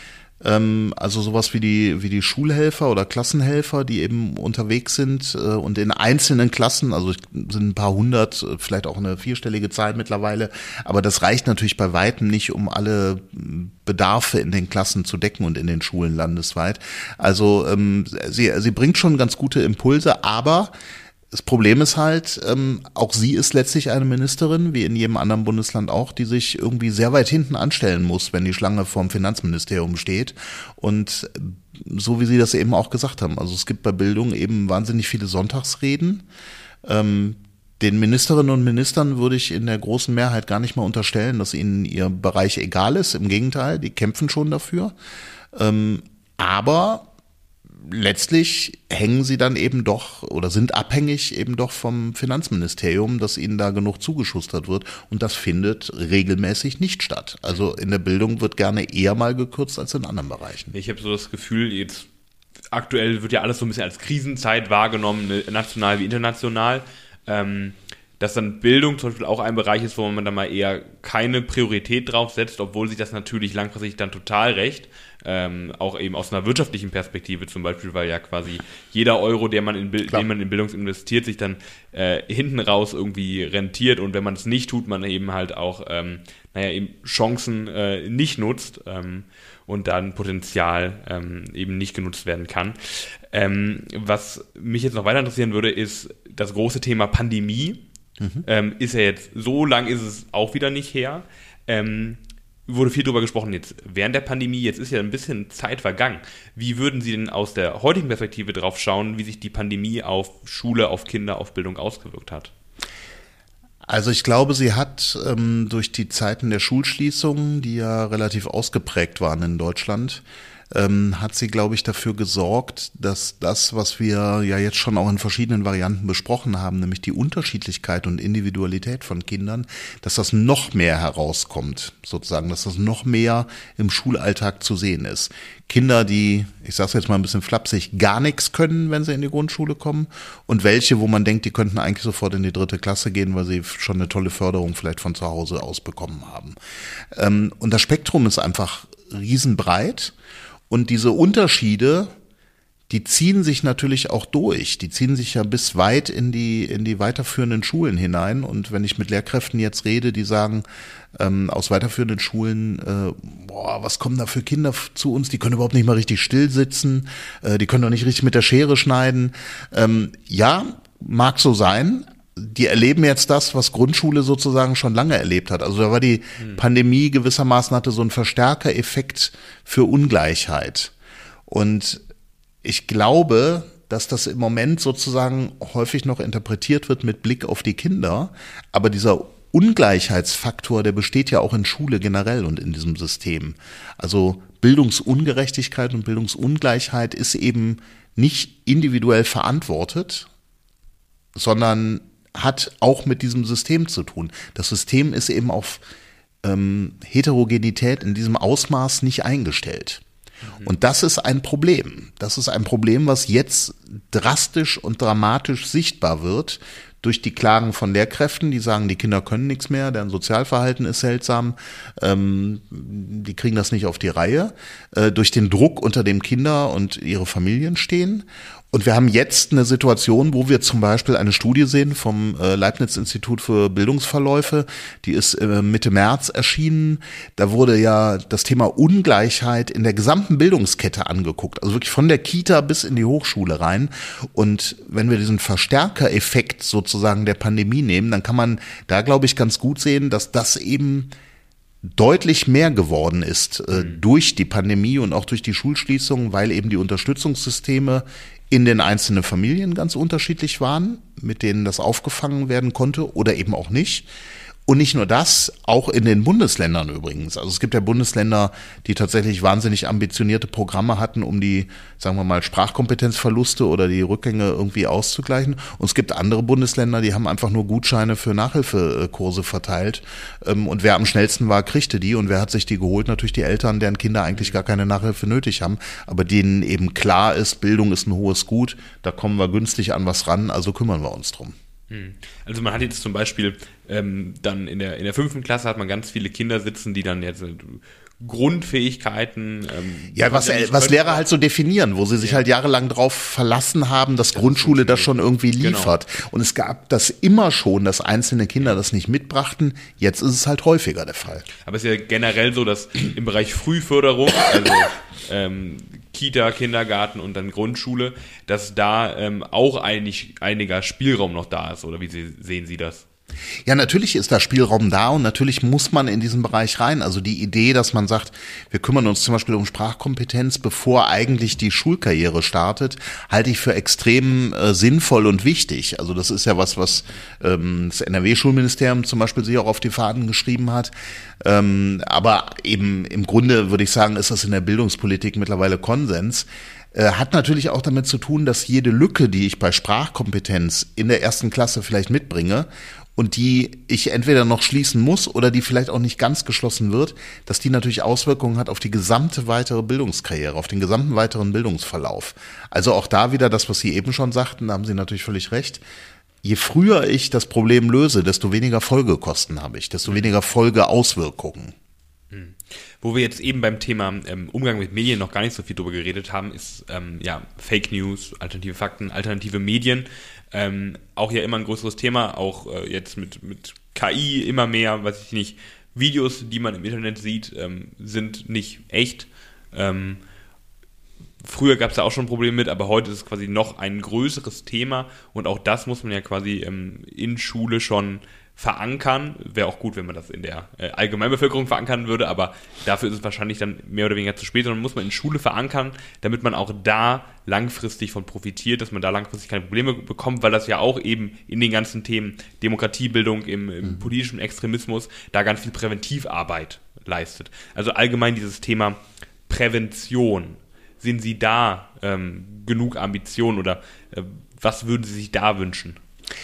Also sowas wie die, wie die Schulhelfer oder Klassenhelfer, die eben unterwegs sind und in einzelnen Klassen, also sind ein paar hundert, vielleicht auch eine vierstellige Zahl mittlerweile. Aber das reicht natürlich bei weitem nicht, um alle Bedarfe in den Klassen zu decken und in den Schulen landesweit. Also sie, sie bringt schon ganz gute Impulse, aber das Problem ist halt, ähm, auch sie ist letztlich eine Ministerin, wie in jedem anderen Bundesland auch, die sich irgendwie sehr weit hinten anstellen muss, wenn die Schlange vorm Finanzministerium steht. Und so wie Sie das eben auch gesagt haben, also es gibt bei Bildung eben wahnsinnig viele Sonntagsreden. Ähm, den Ministerinnen und Ministern würde ich in der großen Mehrheit gar nicht mal unterstellen, dass ihnen ihr Bereich egal ist. Im Gegenteil, die kämpfen schon dafür. Ähm, aber letztlich hängen sie dann eben doch oder sind abhängig eben doch vom Finanzministerium, dass ihnen da genug zugeschustert wird. Und das findet regelmäßig nicht statt. Also in der Bildung wird gerne eher mal gekürzt als in anderen Bereichen. Ich habe so das Gefühl, jetzt aktuell wird ja alles so ein bisschen als Krisenzeit wahrgenommen, national wie international. Ähm, dass dann Bildung zum Beispiel auch ein Bereich ist, wo man dann mal eher keine Priorität drauf setzt, obwohl sich das natürlich langfristig dann total rächt. Ähm, auch eben aus einer wirtschaftlichen Perspektive zum Beispiel, weil ja quasi jeder Euro, der man in, den man in Bildung investiert, sich dann äh, hinten raus irgendwie rentiert, und wenn man es nicht tut, man eben halt auch ähm, naja, eben Chancen äh, nicht nutzt ähm, und dann Potenzial ähm, eben nicht genutzt werden kann. Ähm, was mich jetzt noch weiter interessieren würde, ist das große Thema Pandemie. Mhm. Ähm, ist ja jetzt, so lang ist es auch wieder nicht her. Ähm, wurde viel drüber gesprochen jetzt während der Pandemie, jetzt ist ja ein bisschen Zeit vergangen. Wie würden Sie denn aus der heutigen Perspektive drauf schauen, wie sich die Pandemie auf Schule, auf Kinder, auf Bildung ausgewirkt hat? Also ich glaube, sie hat ähm, durch die Zeiten der Schulschließungen, die ja relativ ausgeprägt waren in Deutschland, ähm, hat sie, glaube ich, dafür gesorgt, dass das, was wir ja jetzt schon auch in verschiedenen Varianten besprochen haben, nämlich die Unterschiedlichkeit und Individualität von Kindern, dass das noch mehr herauskommt, sozusagen, dass das noch mehr im Schulalltag zu sehen ist. Kinder, die, ich sage es jetzt mal ein bisschen flapsig, gar nichts können, wenn sie in die Grundschule kommen, und welche, wo man denkt, die könnten eigentlich sofort in die dritte Klasse gehen, weil sie schon eine tolle Förderung vielleicht von zu Hause aus bekommen haben. Ähm, und das Spektrum ist einfach riesenbreit. Und diese Unterschiede, die ziehen sich natürlich auch durch. Die ziehen sich ja bis weit in die in die weiterführenden Schulen hinein. Und wenn ich mit Lehrkräften jetzt rede, die sagen ähm, aus weiterführenden Schulen, äh, boah, was kommen da für Kinder zu uns? Die können überhaupt nicht mal richtig still sitzen. Äh, die können doch nicht richtig mit der Schere schneiden. Ähm, ja, mag so sein. Die erleben jetzt das, was Grundschule sozusagen schon lange erlebt hat. Also da war die hm. Pandemie gewissermaßen, hatte so einen Verstärkereffekt für Ungleichheit. Und ich glaube, dass das im Moment sozusagen häufig noch interpretiert wird mit Blick auf die Kinder. Aber dieser Ungleichheitsfaktor, der besteht ja auch in Schule generell und in diesem System. Also Bildungsungerechtigkeit und Bildungsungleichheit ist eben nicht individuell verantwortet, sondern hat auch mit diesem System zu tun. Das System ist eben auf ähm, Heterogenität in diesem Ausmaß nicht eingestellt. Mhm. Und das ist ein Problem. Das ist ein Problem, was jetzt drastisch und dramatisch sichtbar wird durch die Klagen von Lehrkräften, die sagen, die Kinder können nichts mehr, deren Sozialverhalten ist seltsam, ähm, die kriegen das nicht auf die Reihe, äh, durch den Druck, unter dem Kinder und ihre Familien stehen. Und wir haben jetzt eine Situation, wo wir zum Beispiel eine Studie sehen vom äh, Leibniz-Institut für Bildungsverläufe, die ist äh, Mitte März erschienen. Da wurde ja das Thema Ungleichheit in der gesamten Bildungskette angeguckt, also wirklich von der Kita bis in die Hochschule rein. Und wenn wir diesen Verstärkereffekt sozusagen der Pandemie nehmen, dann kann man da, glaube ich, ganz gut sehen, dass das eben deutlich mehr geworden ist äh, mhm. durch die Pandemie und auch durch die Schulschließungen, weil eben die Unterstützungssysteme in den einzelnen Familien ganz unterschiedlich waren, mit denen das aufgefangen werden konnte oder eben auch nicht. Und nicht nur das, auch in den Bundesländern übrigens. Also es gibt ja Bundesländer, die tatsächlich wahnsinnig ambitionierte Programme hatten, um die, sagen wir mal, Sprachkompetenzverluste oder die Rückgänge irgendwie auszugleichen. Und es gibt andere Bundesländer, die haben einfach nur Gutscheine für Nachhilfekurse verteilt. Und wer am schnellsten war, kriegte die. Und wer hat sich die geholt? Natürlich die Eltern, deren Kinder eigentlich gar keine Nachhilfe nötig haben, aber denen eben klar ist, Bildung ist ein hohes Gut, da kommen wir günstig an was ran, also kümmern wir uns drum. Also man hat jetzt zum Beispiel ähm, dann in der in der fünften Klasse hat man ganz viele Kinder sitzen, die dann jetzt äh, Grundfähigkeiten ähm, ja, was, was Lehrer halt so definieren, wo sie sich ja. halt jahrelang drauf verlassen haben, dass das Grundschule das schon irgendwie liefert. Genau. Und es gab das immer schon, dass einzelne Kinder das nicht mitbrachten. Jetzt ist es halt häufiger der Fall. Aber es ist ja generell so, dass im Bereich Frühförderung, also ähm, Kita, Kindergarten und dann Grundschule, dass da ähm, auch einig, einiger Spielraum noch da ist, oder wie Sie, sehen Sie das? Ja, natürlich ist da Spielraum da und natürlich muss man in diesen Bereich rein. Also die Idee, dass man sagt, wir kümmern uns zum Beispiel um Sprachkompetenz, bevor eigentlich die Schulkarriere startet, halte ich für extrem äh, sinnvoll und wichtig. Also das ist ja was, was ähm, das N R W-Schulministerium zum Beispiel sich auch auf die Fahnen geschrieben hat. Ähm, aber eben im Grunde würde ich sagen, ist das in der Bildungspolitik mittlerweile Konsens. Hat natürlich auch damit zu tun, dass jede Lücke, die ich bei Sprachkompetenz in der ersten Klasse vielleicht mitbringe und die ich entweder noch schließen muss oder die vielleicht auch nicht ganz geschlossen wird, dass die natürlich Auswirkungen hat auf die gesamte weitere Bildungskarriere, auf den gesamten weiteren Bildungsverlauf. Also auch da wieder das, was Sie eben schon sagten, da haben Sie natürlich völlig recht. Je früher ich das Problem löse, desto weniger Folgekosten habe ich, desto weniger Folgeauswirkungen. Hm. Wo wir jetzt eben beim Thema ähm, Umgang mit Medien noch gar nicht so viel drüber geredet haben, ist ähm, ja Fake News, alternative Fakten, alternative Medien. Ähm, auch ja immer ein größeres Thema, auch äh, jetzt mit, mit K I immer mehr, weiß ich nicht, Videos, die man im Internet sieht, ähm, sind nicht echt. Ähm, früher gab es da auch schon ein Problem mit, aber heute ist es quasi noch ein größeres Thema und auch das muss man ja quasi ähm, in Schule schon verankern. Wäre auch gut, wenn man das in der äh, Allgemeinbevölkerung verankern würde, aber dafür ist es wahrscheinlich dann mehr oder weniger zu spät, sondern muss man in Schule verankern, damit man auch da langfristig von profitiert, dass man da langfristig keine Probleme bekommt, weil das ja auch eben in den ganzen Themen Demokratiebildung, im, im mhm. politischen Extremismus, da ganz viel Präventivarbeit leistet. Also allgemein dieses Thema Prävention. Sehen Sie da ähm, genug Ambition oder äh, was würden Sie sich da wünschen?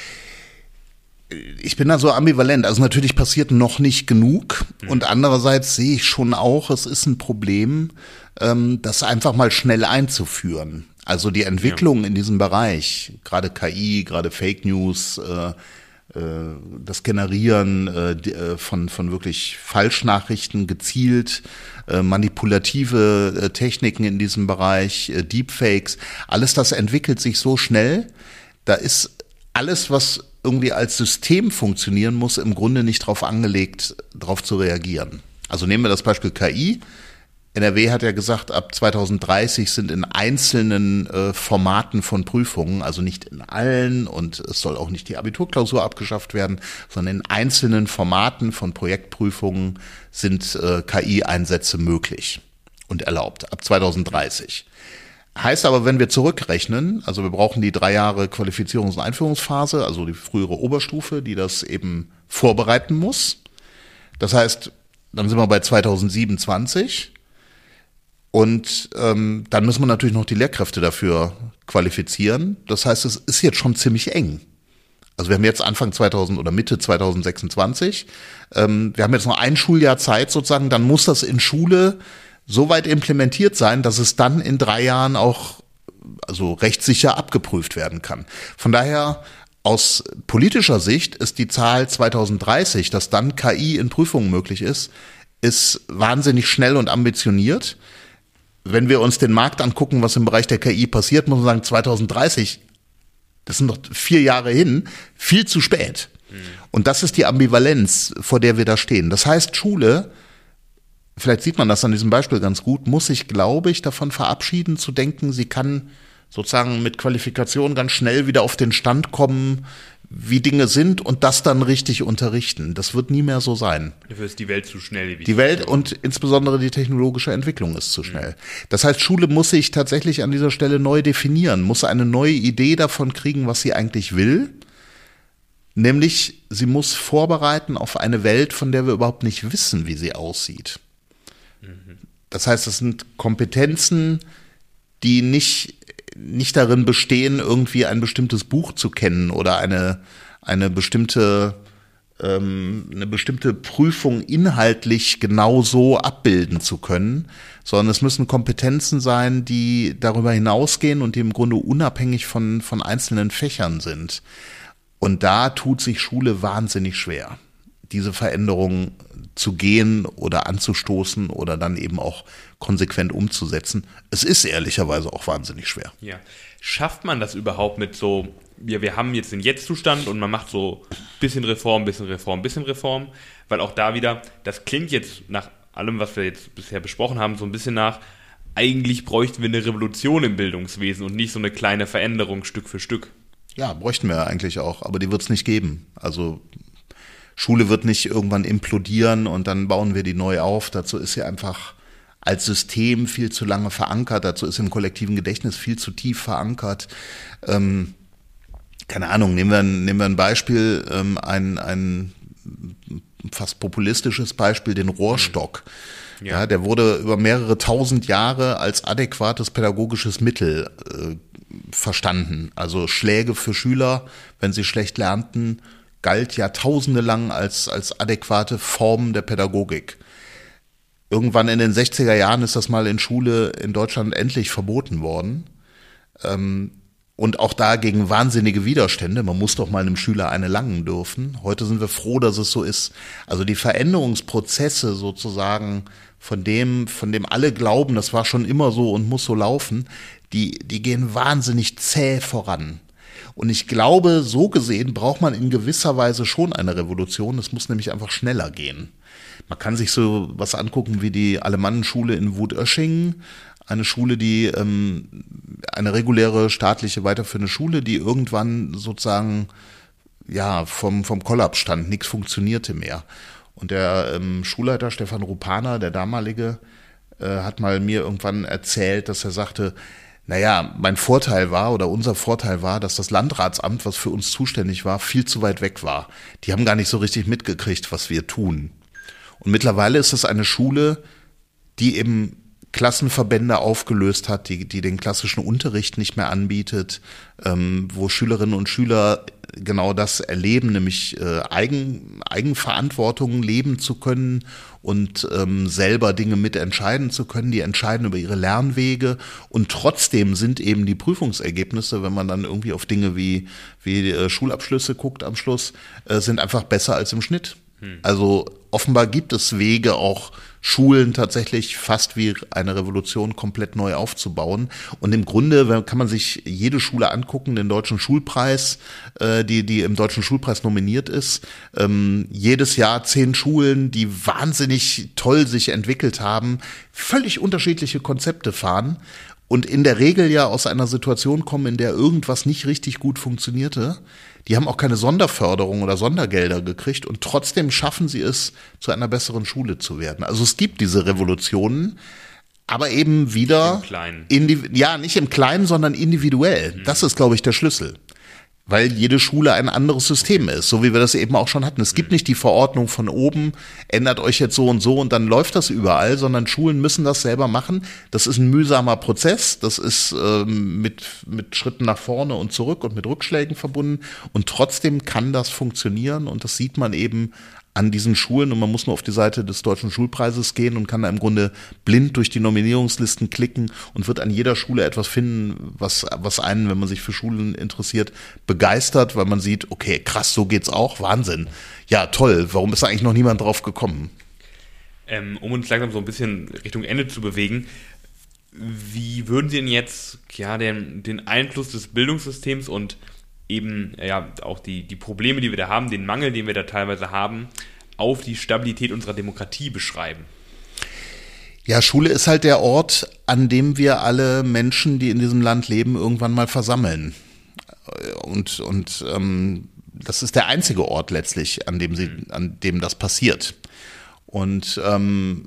Ich bin da so ambivalent. Also natürlich passiert noch nicht genug mhm. und andererseits sehe ich schon auch, es ist ein Problem, ähm, das einfach mal schnell einzuführen. Also die Entwicklung ja. in diesem Bereich, gerade K I, gerade Fake News, äh, äh, das Generieren äh, von von wirklich Falschnachrichten gezielt, äh, manipulative äh, Techniken in diesem Bereich, äh, Deepfakes, alles das entwickelt sich so schnell. Da ist alles, was irgendwie als System funktionieren muss, im Grunde nicht drauf angelegt, darauf zu reagieren. Also nehmen wir das Beispiel K I. N R W hat ja gesagt, ab zwanzig dreißig sind in einzelnen äh, Formaten von Prüfungen, also nicht in allen und es soll auch nicht die Abiturklausur abgeschafft werden, sondern in einzelnen Formaten von Projektprüfungen sind äh, K I-Einsätze möglich und erlaubt, ab zwanzig dreißig. Heißt aber, wenn wir zurückrechnen, also wir brauchen die drei Jahre Qualifizierungs- und Einführungsphase, also die frühere Oberstufe, die das eben vorbereiten muss. Das heißt, dann sind wir bei zwanzig siebenundzwanzig und ähm, dann müssen wir natürlich noch die Lehrkräfte dafür qualifizieren. Das heißt, es ist jetzt schon ziemlich eng. Also wir haben jetzt Anfang zweitausend oder Mitte zwanzig sechsundzwanzig. Ähm, wir haben jetzt noch ein Schuljahr Zeit sozusagen, dann muss das in Schule so weit implementiert sein, dass es dann in drei Jahren auch also rechtssicher abgeprüft werden kann. Von daher aus politischer Sicht ist die Zahl zwanzig dreißig, dass dann K I in Prüfungen möglich ist, ist wahnsinnig schnell und ambitioniert. wenn wir uns den Markt angucken, was im Bereich der K I passiert, muss man sagen, zwanzig dreißig, das sind noch vier Jahre hin, viel zu spät. Mhm. Und das ist die Ambivalenz, vor der wir da stehen. Das heißt, Schule, vielleicht sieht man das an diesem Beispiel ganz gut, muss sich, glaube ich, davon verabschieden zu denken, sie kann sozusagen mit Qualifikation ganz schnell wieder auf den Stand kommen, wie Dinge sind und das dann richtig unterrichten. Das wird nie mehr so sein. Dafür ist die Welt zu schnell. Wie die Welt und insbesondere die technologische Entwicklung ist zu schnell. Mhm. Das heißt, Schule muss sich tatsächlich an dieser Stelle neu definieren, muss eine neue Idee davon kriegen, was sie eigentlich will. Nämlich, sie muss vorbereiten auf eine Welt, von der wir überhaupt nicht wissen, wie sie aussieht. Mhm. Das heißt, es sind Kompetenzen, die nicht nicht darin bestehen, irgendwie ein bestimmtes Buch zu kennen oder eine eine bestimmte ähm, eine bestimmte Prüfung inhaltlich genau so abbilden zu können, sondern es müssen Kompetenzen sein, die darüber hinausgehen und die im Grunde unabhängig von von einzelnen Fächern sind. Und da tut sich Schule wahnsinnig schwer, diese Veränderung zu gehen oder anzustoßen oder dann eben auch konsequent umzusetzen. Es ist ehrlicherweise auch wahnsinnig schwer. Ja. Schafft man das überhaupt mit so, wir, wir haben jetzt den Jetzt-Zustand und man macht so bisschen Reform, bisschen Reform, bisschen Reform, weil auch da wieder, das klingt jetzt nach allem, was wir jetzt bisher besprochen haben, so ein bisschen nach, eigentlich bräuchten wir eine Revolution im Bildungswesen und nicht so eine kleine Veränderung Stück für Stück. Ja, bräuchten wir eigentlich auch, aber die wird es nicht geben. Also Schule wird nicht irgendwann implodieren und dann bauen wir die neu auf. Dazu ist sie einfach als System viel zu lange verankert. Dazu ist im kollektiven Gedächtnis viel zu tief verankert. Ähm, keine Ahnung, nehmen wir ein, nehmen wir ein Beispiel, ähm, ein, ein fast populistisches Beispiel, den Rohrstock. Ja. Ja, der wurde über mehrere tausend Jahre als adäquates pädagogisches Mittel äh, verstanden. Also Schläge für Schüler, wenn sie schlecht lernten, galt jahrtausende lang als, als adäquate Form der Pädagogik. Irgendwann in den sechziger Jahren ist das mal in Schule in Deutschland endlich verboten worden. Ähm, und auch da gegen wahnsinnige Widerstände. Man muss doch mal einem Schüler eine langen dürfen. Heute sind wir froh, dass es so ist. Also die Veränderungsprozesse sozusagen, von dem, von dem alle glauben, das war schon immer so und muss so laufen, die, die gehen wahnsinnig zäh voran. Und ich glaube, so gesehen braucht man in gewisser Weise schon eine Revolution. Es muss nämlich einfach schneller gehen. Man kann sich so was angucken wie die Alemannenschule in Wutöschingen. Eine Schule, die ähm, eine reguläre staatliche weiterführende Schule, die irgendwann sozusagen ja vom, vom Kollaps stand. Nichts funktionierte mehr. Und der ähm, Schulleiter Stefan Rupana, der damalige, äh, hat mal mir irgendwann erzählt, dass er sagte, naja, mein Vorteil war oder unser Vorteil war, dass das Landratsamt, was für uns zuständig war, viel zu weit weg war. Die haben gar nicht so richtig mitgekriegt, was wir tun. Und mittlerweile ist es eine Schule, die eben Klassenverbände aufgelöst hat, die, die den klassischen Unterricht nicht mehr anbietet, ähm, wo Schülerinnen und Schüler genau das erleben, nämlich äh, Eigen, Eigenverantwortung leben zu können und ähm, selber Dinge mitentscheiden zu können, die entscheiden über ihre Lernwege und trotzdem sind eben die Prüfungsergebnisse, wenn man dann irgendwie auf Dinge wie, wie äh, Schulabschlüsse guckt am Schluss, äh, sind einfach besser als im Schnitt. Hm. Also offenbar gibt es Wege, auch Schulen tatsächlich fast wie eine Revolution komplett neu aufzubauen. Und im Grunde kann man sich jede Schule angucken, den Deutschen Schulpreis, äh, die die im Deutschen Schulpreis nominiert ist. Ähm, jedes Jahr zehn Schulen, die wahnsinnig toll sich entwickelt haben, völlig unterschiedliche Konzepte fahren und in der Regel ja aus einer Situation kommen, in der irgendwas nicht richtig gut funktionierte. Die haben auch keine Sonderförderung oder Sondergelder gekriegt und trotzdem schaffen sie es, zu einer besseren Schule zu werden. Also es gibt diese Revolutionen, aber eben wieder im Kleinen. Indiv- ja, nicht im Kleinen, sondern individuell. Mhm. Das ist, glaube ich, der Schlüssel. Weil jede Schule ein anderes System ist, so wie wir das eben auch schon hatten. Es gibt mhm. nicht die Verordnung von oben, ändert euch jetzt so und so und dann läuft das überall, sondern Schulen müssen das selber machen. Das ist ein mühsamer Prozess, das ist ähm, mit, mit Schritten nach vorne und zurück und mit Rückschlägen verbunden und trotzdem kann das funktionieren und das sieht man eben an diesen Schulen und man muss nur auf die Seite des Deutschen Schulpreises gehen und kann da im Grunde blind durch die Nominierungslisten klicken und wird an jeder Schule etwas finden, was, was einen, wenn man sich für Schulen interessiert, begeistert, weil man sieht, okay, krass, so geht's auch, Wahnsinn. Ja, toll, warum ist da eigentlich noch niemand drauf gekommen? Ähm, um uns langsam so ein bisschen Richtung Ende zu bewegen, wie würden Sie denn jetzt ja, den, den Einfluss des Bildungssystems und eben ja auch die, die Probleme, die wir da haben, den Mangel, den wir da teilweise haben, auf die Stabilität unserer Demokratie beschreiben? Ja, Schule ist halt der Ort, an dem wir alle Menschen, die in diesem Land leben, irgendwann mal versammeln. Und, und ähm, das ist der einzige Ort letztlich, an dem sie, an dem das passiert. Und ähm,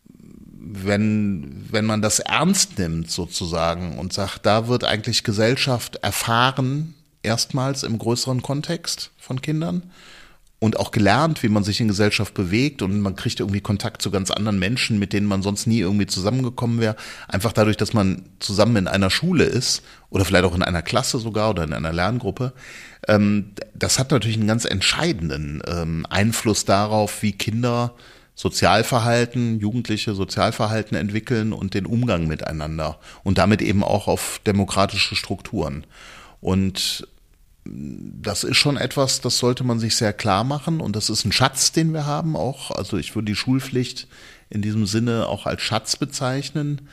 wenn, wenn man das ernst nimmt sozusagen und sagt, da wird eigentlich Gesellschaft erfahren, erstmals im größeren Kontext von Kindern und auch gelernt, wie man sich in Gesellschaft bewegt und man kriegt irgendwie Kontakt zu ganz anderen Menschen, mit denen man sonst nie irgendwie zusammengekommen wäre. Einfach dadurch, dass man zusammen in einer Schule ist oder vielleicht auch in einer Klasse sogar oder in einer Lerngruppe. Ähm, das hat natürlich einen ganz entscheidenden ähm, Einfluss darauf, wie Kinder Sozialverhalten, Jugendliche Sozialverhalten entwickeln und den Umgang miteinander und damit eben auch auf demokratische Strukturen. Und das ist schon etwas, das sollte man sich sehr klar machen und das ist ein Schatz, den wir haben auch. Also ich würde die Schulpflicht in diesem Sinne auch als Schatz bezeichnen,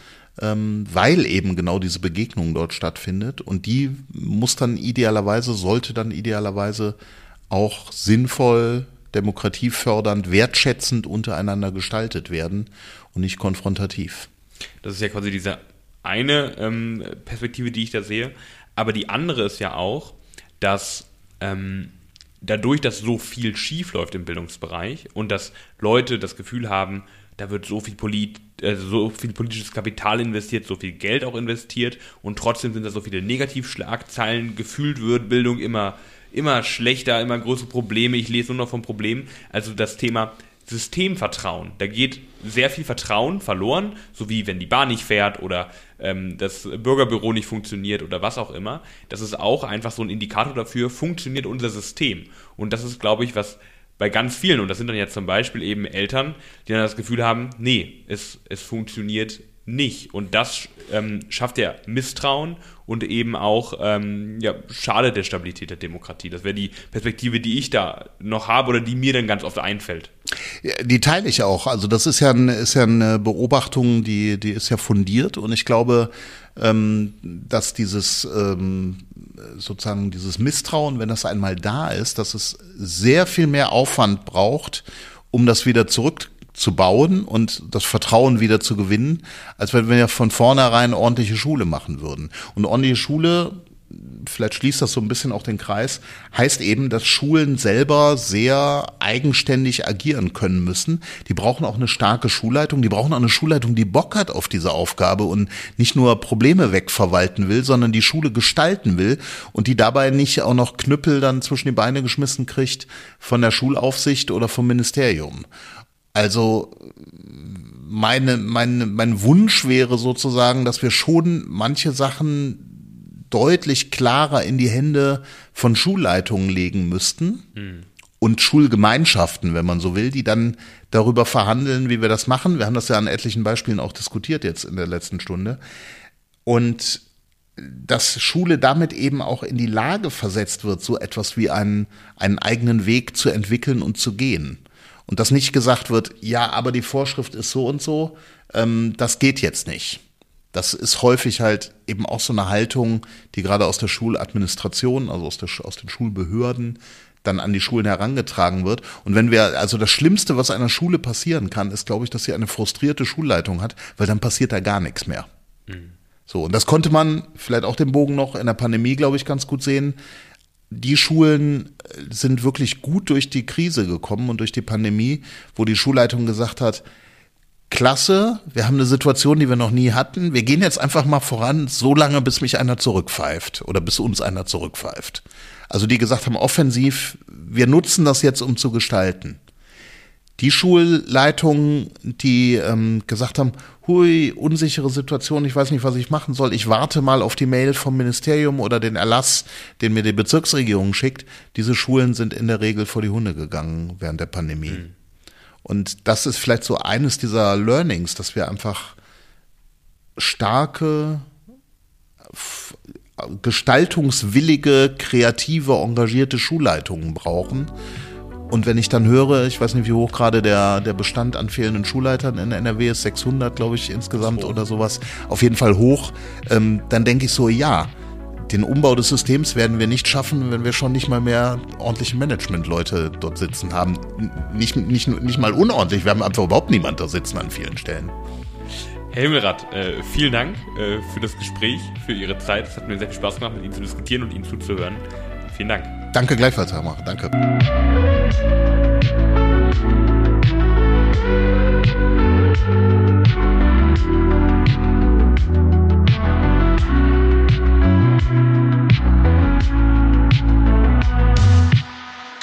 weil eben genau diese Begegnung dort stattfindet und die muss dann idealerweise, sollte dann idealerweise auch sinnvoll, demokratiefördernd, wertschätzend untereinander gestaltet werden und nicht konfrontativ. Das ist ja quasi diese eine ähm, Perspektive, die ich da sehe. Aber die andere ist ja auch, dass ähm, dadurch, dass so viel schief läuft im Bildungsbereich und dass Leute das Gefühl haben, da wird so viel, Polit, äh, so viel politisches Kapital investiert, so viel Geld auch investiert und trotzdem sind da so viele Negativschlagzeilen, gefühlt wird Bildung immer immer schlechter, immer größere Probleme, ich lese nur noch von Problemen. Also das Thema Systemvertrauen, da geht sehr viel Vertrauen verloren, so wie wenn die Bahn nicht fährt oder ähm, das Bürgerbüro nicht funktioniert oder was auch immer. Das ist auch einfach so ein Indikator dafür, funktioniert unser System. Und das ist, glaube ich, was bei ganz vielen, und das sind dann ja zum Beispiel eben Eltern, die dann das Gefühl haben, nee, es, es funktioniert nicht. Und das ähm, schafft ja Misstrauen und eben auch ähm, ja, schadet der Stabilität der Demokratie. Das wäre die Perspektive, die ich da noch habe oder die mir dann ganz oft einfällt. Ja, die teile ich auch. Also das ist ja, ein, ist ja eine Beobachtung, die, die ist ja fundiert und ich glaube, ähm, dass dieses ähm, sozusagen dieses Misstrauen, wenn das einmal da ist, dass es sehr viel mehr Aufwand braucht, um das wieder zurück zu bauen und das Vertrauen wieder zu gewinnen, als wenn wir von vornherein ordentliche Schule machen würden. Und ordentliche Schule, vielleicht schließt das so ein bisschen auch den Kreis, heißt eben, dass Schulen selber sehr eigenständig agieren können müssen. Die brauchen auch eine starke Schulleitung, die brauchen auch eine Schulleitung, die Bock hat auf diese Aufgabe und nicht nur Probleme wegverwalten will, sondern die Schule gestalten will und die dabei nicht auch noch Knüppel dann zwischen die Beine geschmissen kriegt von der Schulaufsicht oder vom Ministerium. Also meine, meine, mein Wunsch wäre sozusagen, dass wir schon manche Sachen deutlich klarer in die Hände von Schulleitungen legen müssten mhm. und Schulgemeinschaften, wenn man so will, die dann darüber verhandeln, wie wir das machen. Wir haben das ja an etlichen Beispielen auch diskutiert jetzt in der letzten Stunde. Und dass Schule damit eben auch in die Lage versetzt wird, so etwas wie einen, einen eigenen Weg zu entwickeln und zu gehen. Und dass nicht gesagt wird, ja, aber die Vorschrift ist so und so, ähm, das geht jetzt nicht. Das ist häufig halt eben auch so eine Haltung, die gerade aus der Schuladministration, also aus, der, aus den Schulbehörden, dann an die Schulen herangetragen wird. Und wenn wir, also das Schlimmste, was einer Schule passieren kann, ist, glaube ich, dass sie eine frustrierte Schulleitung hat, weil dann passiert da gar nichts mehr. Mhm. So, und das konnte man vielleicht auch den Bogen noch in der Pandemie, glaube ich, ganz gut sehen. Die Schulen sind wirklich gut durch die Krise gekommen und durch die Pandemie, wo die Schulleitung gesagt hat, klasse, wir haben eine Situation, die wir noch nie hatten. Wir gehen jetzt einfach mal voran, so lange, bis mich einer zurückpfeift oder bis uns einer zurückpfeift. Also die gesagt haben, offensiv, wir nutzen das jetzt, um zu gestalten. Die Schulleitungen, die ähm, gesagt haben, hui, unsichere Situation, ich weiß nicht, was ich machen soll, ich warte mal auf die Mail vom Ministerium oder den Erlass, den mir die Bezirksregierung schickt. Diese Schulen sind in der Regel vor die Hunde gegangen während der Pandemie. Mhm. Und das ist vielleicht so eines dieser Learnings, dass wir einfach starke, gestaltungswillige, kreative, engagierte Schulleitungen brauchen. Und wenn ich dann höre, ich weiß nicht, wie hoch gerade der, der Bestand an fehlenden Schulleitern in N R W ist, sechshundert, glaube ich, insgesamt oder sowas, auf jeden Fall hoch, ähm, dann denke ich so, ja, den Umbau des Systems werden wir nicht schaffen, wenn wir schon nicht mal mehr ordentliche Managementleute dort sitzen haben. Nicht, nicht, nicht mal unordentlich, wir haben einfach überhaupt niemand da sitzen an vielen Stellen. Herr Himmelrath, äh, vielen Dank äh, für das Gespräch, für Ihre Zeit. Es hat mir sehr viel Spaß gemacht, mit Ihnen zu diskutieren und Ihnen zuzuhören. Vielen Dank. Danke gleichfalls, Herr Macher. Danke. Thank you.